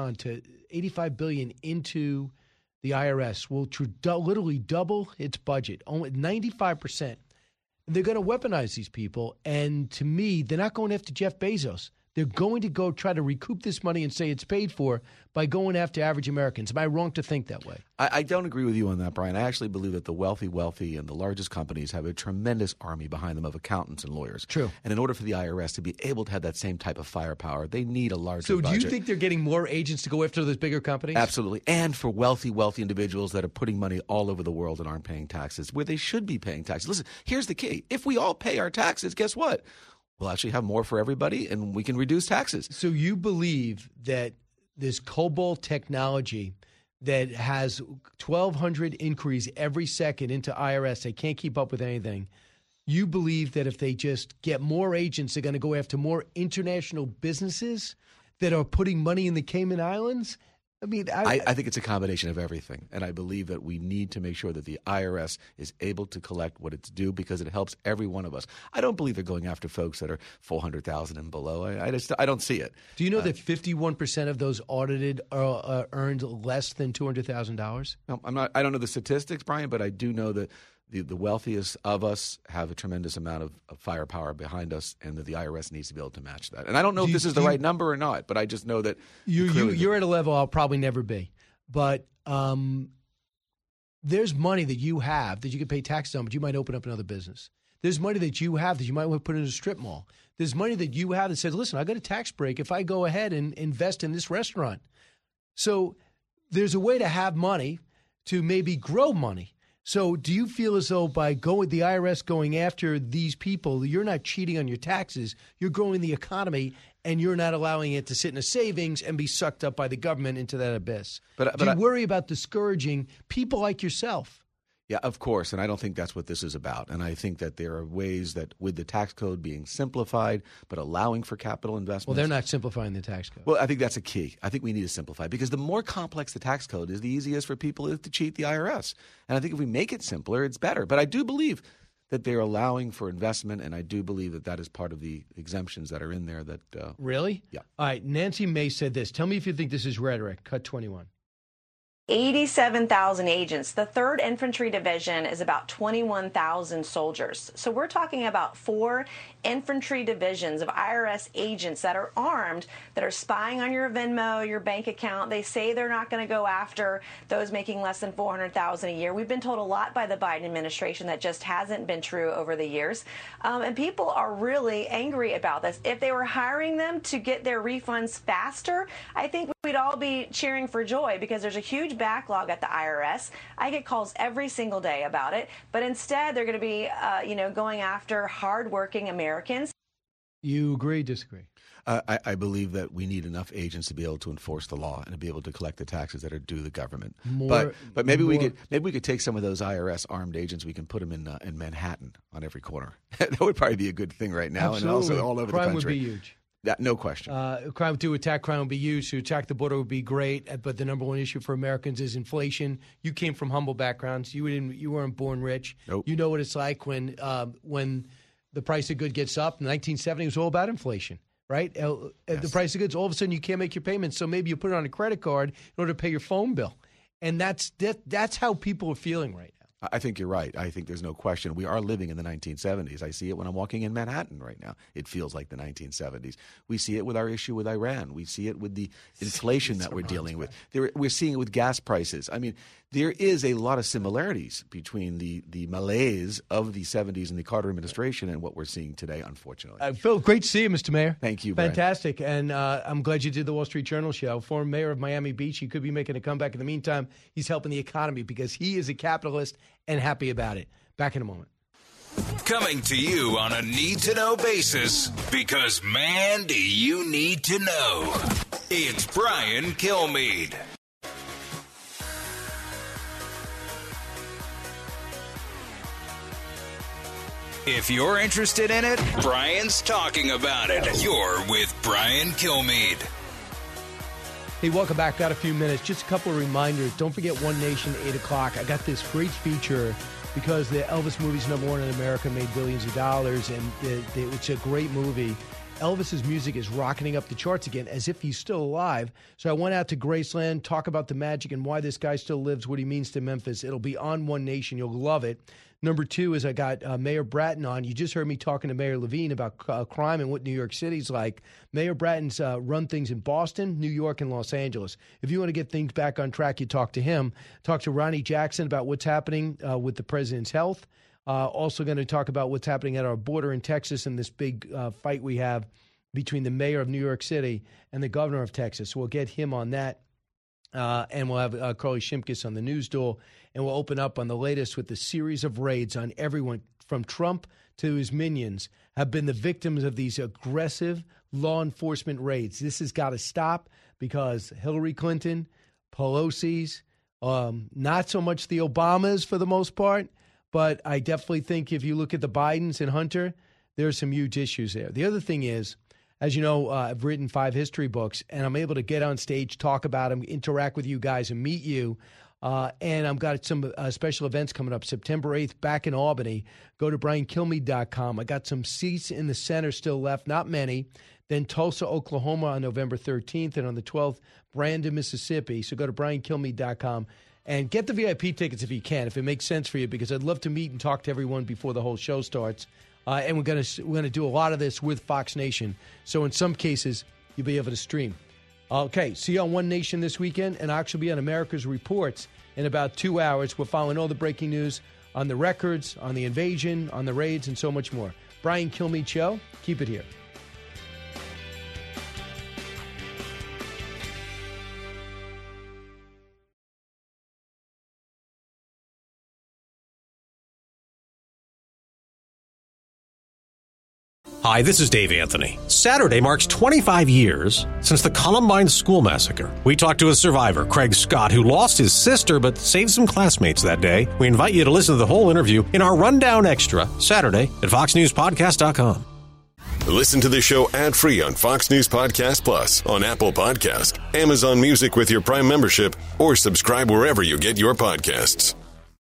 billion into the IRS. Will literally double its budget, only 95%. They're going to weaponize these people, and to me, they're not going after Jeff Bezos. They're going to go try to recoup this money and say it's paid for by going after average Americans. Am I wrong to think that way? I don't agree with you on that, Brian. I actually believe that the wealthy and the largest companies have a tremendous army behind them of accountants and lawyers. True. And in order for the IRS to be able to have that same type of firepower, they need a larger budget. So do you think they're getting more agents to go after those bigger companies? Absolutely. And for wealthy individuals that are putting money all over the world and aren't paying taxes, where they should be paying taxes. Listen, here's the key. If we all pay our taxes, guess what? We'll actually have more for everybody, and we can reduce taxes. So you believe that this COBOL technology that has 1,200 inquiries every second into IRS, they can't keep up with anything. You believe that if they just get more agents, they're going to go after more international businesses that are putting money in the Cayman Islands? I mean, I think it's a combination of everything, and I believe that we need to make sure that the IRS is able to collect what it's due because it helps every one of us. I don't believe they're going after folks that are $400,000 and below. I don't see it. Do you know that 51% of those audited earned less than $200,000? No, I don't know the statistics, Brian, but I do know that the wealthiest of us have a tremendous amount of firepower behind us, and that the IRS needs to be able to match that. And I don't know if this is the right number or not, but I just know that you're at a level I'll probably never be. But there's money that you have that you can pay taxes on, but you might open up another business. There's money that you have that you might want to put in a strip mall. There's money that you have that says, listen, I got a tax break if I go ahead and invest in this restaurant. So there's a way to have money to maybe grow money. So do you feel as though by the IRS going after these people, you're not cheating on your taxes, you're growing the economy, and you're not allowing it to sit in a savings and be sucked up by the government into that abyss? Do you worry about discouraging people like yourself? Yeah, of course, and I don't think that's what this is about. And I think that there are ways that with the tax code being simplified but allowing for capital investments. Well, they're not simplifying the tax code. Well, I think that's a key. I think we need to simplify because the more complex the tax code is, the easiest for people to cheat the IRS. And I think if we make it simpler, it's better. But I do believe that they're allowing for investment, and I do believe that that is part of the exemptions that are in there. That Really? Yeah. All right, Nancy May said this. Tell me if you think this is rhetoric. Cut 21. 87,000 agents. The 3rd Infantry Division is about 21,000 soldiers. So we're talking about 4 infantry divisions of IRS agents that are armed, that are spying on your Venmo, your bank account. They say they're not going to go after those making less than $400,000 a year. We've been told a lot by the Biden administration that just hasn't been true over the years. And people are really angry about this. If they were hiring them to get their refunds faster, I think we'd all be cheering for joy because there's a huge backlog at the IRS. I get calls every single day about it, but instead they're going to be, going after hardworking Americans. You agree, disagree? I believe that we need enough agents to be able to enforce the law and to be able to collect the taxes that are due the government. But maybe we could take some of those IRS armed agents. We can put them in Manhattan on every corner. That would probably be a good thing right now, Absolutely. and also all over Crime the country. Would be huge. No question. Crime would be huge. To attack the border would be great. But the number one issue for Americans is inflation. You came from humble backgrounds. You weren't born rich. Nope. You know what it's like when the price of goods gets up. In 1970, it was all about inflation, right? Yes. The price of goods, all of a sudden you can't make your payments. So maybe you put it on a credit card in order to pay your phone bill. And that's how people are feeling right now. I think you're right. I think there's no question. We are living in the 1970s. I see it when I'm walking in Manhattan right now. It feels like the 1970s. We see it with our issue with Iran. We see it with the inflation that we're dealing with. We're seeing it with gas prices. I mean, there is a lot of similarities between the malaise of the 70s and the Carter administration and what we're seeing today, unfortunately. Phil, great to see you, Mr. Mayor. Thank you, Brian. Fantastic. And I'm glad you did the Wall Street Journal show. Former mayor of Miami Beach. He could be making a comeback. In the meantime, he's helping the economy because he is a capitalist and happy about it. Back in a moment. Coming to you on a need-to-know basis because, man, do you need to know. It's Brian Kilmeade. If you're interested in it, Brian's talking about it. You're with Brian Kilmeade. Hey, welcome back. Got a few minutes. Just a couple of reminders. Don't forget One Nation, 8 o'clock. I got this great feature because the Elvis movie's #1 in America, made billions of dollars, and it's a great movie. Elvis's music is rocketing up the charts again as if he's still alive. So I went out to Graceland, talk about the magic and why this guy still lives, what he means to Memphis. It'll be on One Nation. You'll love it. Number 2 is I got Mayor Bratton on. You just heard me talking to Mayor Levine about crime and what New York City's like. Mayor Bratton's run things in Boston, New York, and Los Angeles. If you want to get things back on track, you talk to him. Talk to Ronnie Jackson about what's happening with the president's health. Also going to talk about what's happening at our border in Texas and this big fight we have between the mayor of New York City and the governor of Texas. So we'll get him on that. And we'll have Carly Shimkus on the news duel. And we'll open up on the latest with the series of raids on everyone from Trump to his minions have been the victims of these aggressive law enforcement raids. This has got to stop because Hillary Clinton, Pelosi's, not so much the Obamas for the most part, but I definitely think if you look at the Bidens and Hunter, there's some huge issues there. The other thing is, as you know, I've written 5 history books, and I'm able to get on stage, talk about them, interact with you guys, and meet you. And I've got some special events coming up. September 8th, back in Albany. Go to BrianKilmeade.com. I got some seats in the center still left, not many. Then Tulsa, Oklahoma on November 13th, and on the 12th, Brandon, Mississippi. So go to BrianKilmeade.com and get the VIP tickets if you can, if it makes sense for you, because I'd love to meet and talk to everyone before the whole show starts. And we're gonna do a lot of this with Fox Nation. So in some cases, you'll be able to stream. Okay, see you on One Nation this weekend, and I'll actually be on America's Reports in about 2 hours. We're following all the breaking news on the records, on the invasion, on the raids, and so much more. Brian Kilmeade Show. Keep it here. Hi, this is Dave Anthony. Saturday marks 25 years since the Columbine School Massacre. We talked to a survivor, Craig Scott, who lost his sister but saved some classmates that day. We invite you to listen to the whole interview in our Rundown Extra, Saturday at FoxNewsPodcast.com. Listen to the show ad-free on Fox News Podcast Plus, on Apple Podcast, Amazon Music with your Prime membership, or subscribe wherever you get your podcasts.